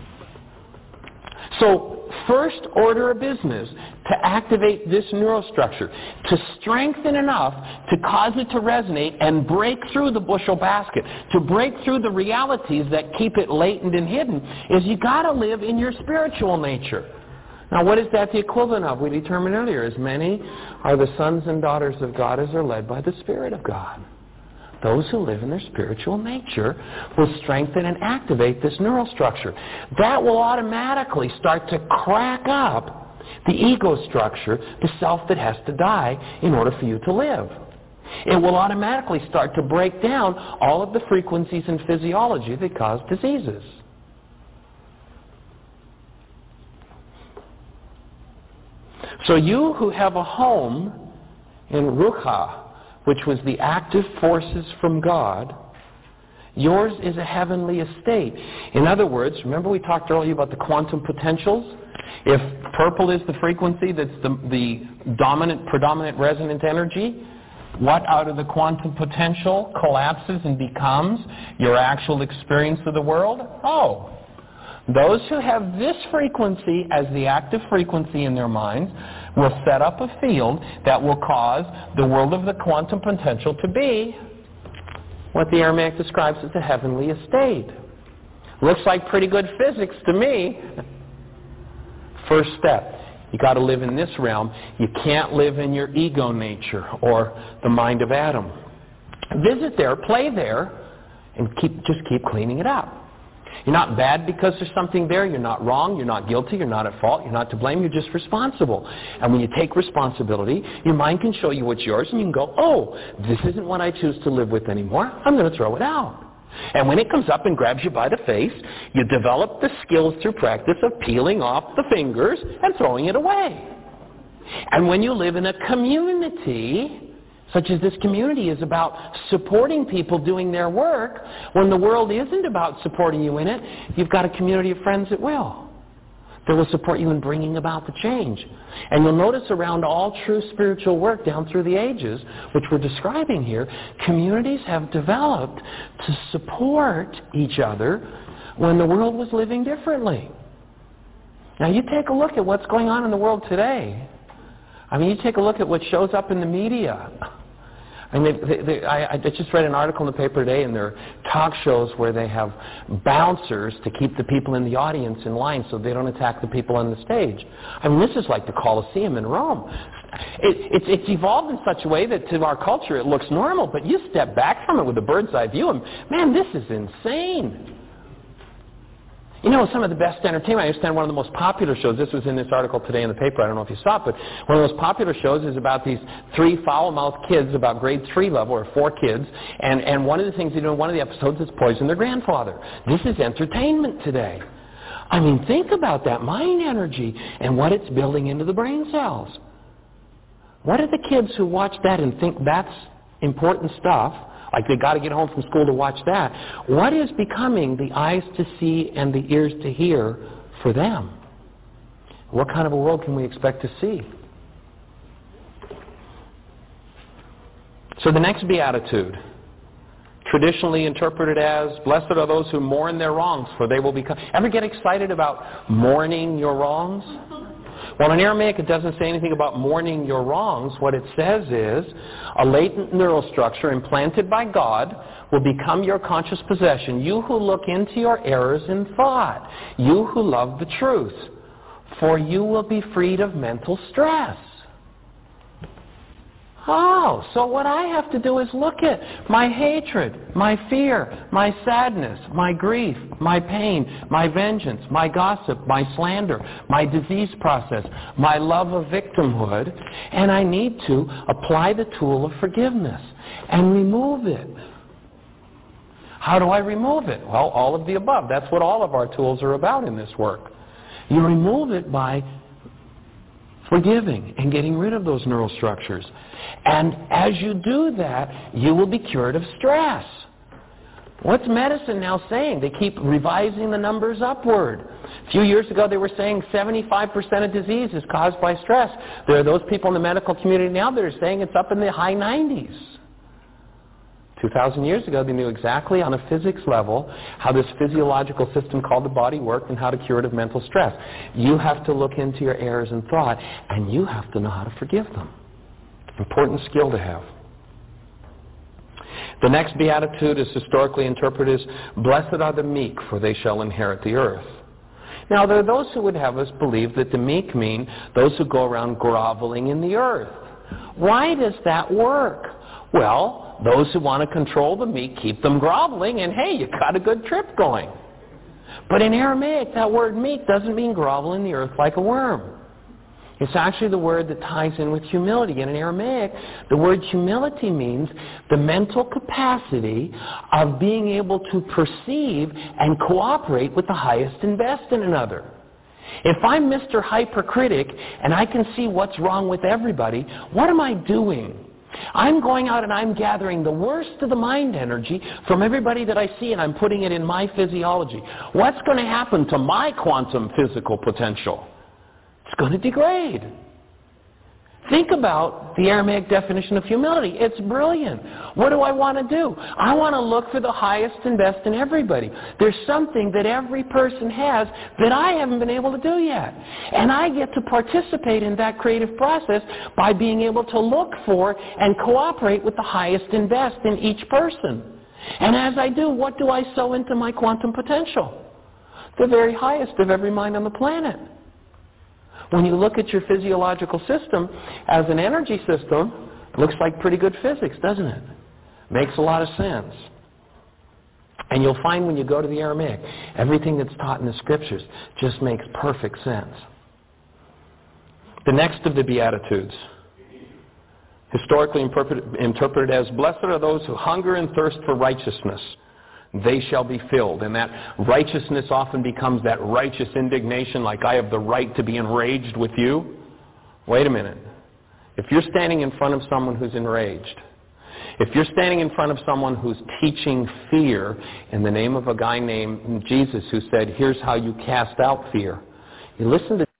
So, first order of business to activate this neural structure, to strengthen enough to cause it to resonate and break through the bushel basket, to break through the realities that keep it latent and hidden, is you got to live in your spiritual nature. Now, what is that the equivalent of? We determined earlier, as many are the sons and daughters of God as are led by the Spirit of God. Those who live in their spiritual nature will strengthen and activate this neural structure. That will automatically start to crack up the ego structure, the self that has to die in order for you to live. It will automatically start to break down all of the frequencies and physiology that cause diseases. So you who have a home in Ruha, which was the active forces from God, yours is a heavenly estate. In other words, remember we talked earlier about the quantum potentials? If purple is the frequency that's the predominant resonant energy, what out of the quantum potential collapses and becomes your actual experience of the world? Oh, those who have this frequency as the active frequency in their minds will set up a field that will cause the world of the quantum potential to be what the Aramaic describes as a heavenly estate. Looks like pretty good physics to me. First step, you got to live in this realm. You can't live in your ego nature or the mind of Adam. Visit there, play there, and just keep cleaning it up. You're not bad because there's something there. You're not wrong. You're not guilty. You're not at fault. You're not to blame. You're just responsible. And when you take responsibility, your mind can show you what's yours, and you can go, oh, this isn't what I choose to live with anymore. I'm going to throw it out. And when it comes up and grabs you by the face, you develop the skills through practice of peeling off the fingers and throwing it away. And when you live in a community, such as this community is about supporting people doing their work, when the world isn't about supporting you in it, you've got a community of friends that will. That will support you in bringing about the change. And you'll notice around all true spiritual work down through the ages, which we're describing here, communities have developed to support each other when the world was living differently. Now you take a look at what's going on in the world today. I mean, you take a look at what shows up in the media. I mean, I just read an article in the paper today, and there are talk shows where they have bouncers to keep the people in the audience in line so they don't attack the people on the stage. I mean, this is like the Colosseum in Rome. It's evolved in such a way that to our culture it looks normal, but you step back from it with a bird's eye view, and man, this is insane. You know, some of the best entertainment, I understand one of the most popular shows, this was in this article today in the paper, I don't know if you saw it, but one of the most popular shows is about these 3 foul-mouthed kids, about grade 3 level, or 4 kids, and one of the things they do in one of the episodes is poison their grandfather. This is entertainment today. I mean, think about that mind energy and what it's building into the brain cells. What are the kids who watch that and think that's important stuff, like they got to get home from school to watch that? What is becoming the eyes to see and the ears to hear for them? What kind of a world can we expect to see? So the next beatitude, traditionally interpreted as, blessed are those who mourn their wrongs, for they will become... Ever get excited about mourning your wrongs? Well, in Aramaic, it doesn't say anything about mourning your wrongs. What it says is, a latent neural structure implanted by God will become your conscious possession. You who look into your errors in thought. You who love the truth. For you will be freed of mental stress. Oh, so what I have to do is look at my hatred, my fear, my sadness, my grief, my pain, my vengeance, my gossip, my slander, my disease process, my love of victimhood, and I need to apply the tool of forgiveness and remove it. How do I remove it? Well, all of the above. That's what all of our tools are about in this work. You remove it by forgiving and getting rid of those neural structures. And as you do that, you will be cured of stress. What's medicine now saying? They keep revising the numbers upward. A few years ago, they were saying 75% of disease is caused by stress. There are those people in the medical community now that are saying it's up in the high 90s. 2,000 years ago, they knew exactly on a physics level how this physiological system called the body worked and how to cure it of mental stress. You have to look into your errors in thought, and you have to know how to forgive them. Important skill to have. The next beatitude is historically interpreted as, blessed are the meek, for they shall inherit the earth. Now, there are those who would have us believe that the meek mean those who go around groveling in the earth. Why does that work? Well, those who want to control the meek keep them groveling, and hey, you got a good trip going. But in Aramaic, that word meek doesn't mean grovel in the earth like a worm. It's actually the word that ties in with humility. And in Aramaic, the word humility means the mental capacity of being able to perceive and cooperate with the highest and best in another. If I'm Mr. Hypercritic and I can see what's wrong with everybody, what am I doing? I'm going out and I'm gathering the worst of the mind energy from everybody that I see, and I'm putting it in my physiology. What's going to happen to my quantum physical potential? It's going to degrade. Think about the Aramaic definition of humility. It's brilliant. What do I want to do? I want to look for the highest and best in everybody. There's something that every person has that I haven't been able to do yet. And I get to participate in that creative process by being able to look for and cooperate with the highest and best in each person. And as I do, what do I sow into my quantum potential? The very highest of every mind on the planet. When you look at your physiological system as an energy system, it looks like pretty good physics, doesn't it? Makes a lot of sense. And you'll find when you go to the Aramaic, everything that's taught in the Scriptures just makes perfect sense. The next of the Beatitudes, historically interpreted as, blessed are those who hunger and thirst for righteousness. They shall be filled. And that righteousness often becomes that righteous indignation, like I have the right to be enraged with you. Wait a minute. If you're standing in front of someone who's enraged, if you're standing in front of someone who's teaching fear in the name of a guy named Jesus who said, here's how you cast out fear. You listen to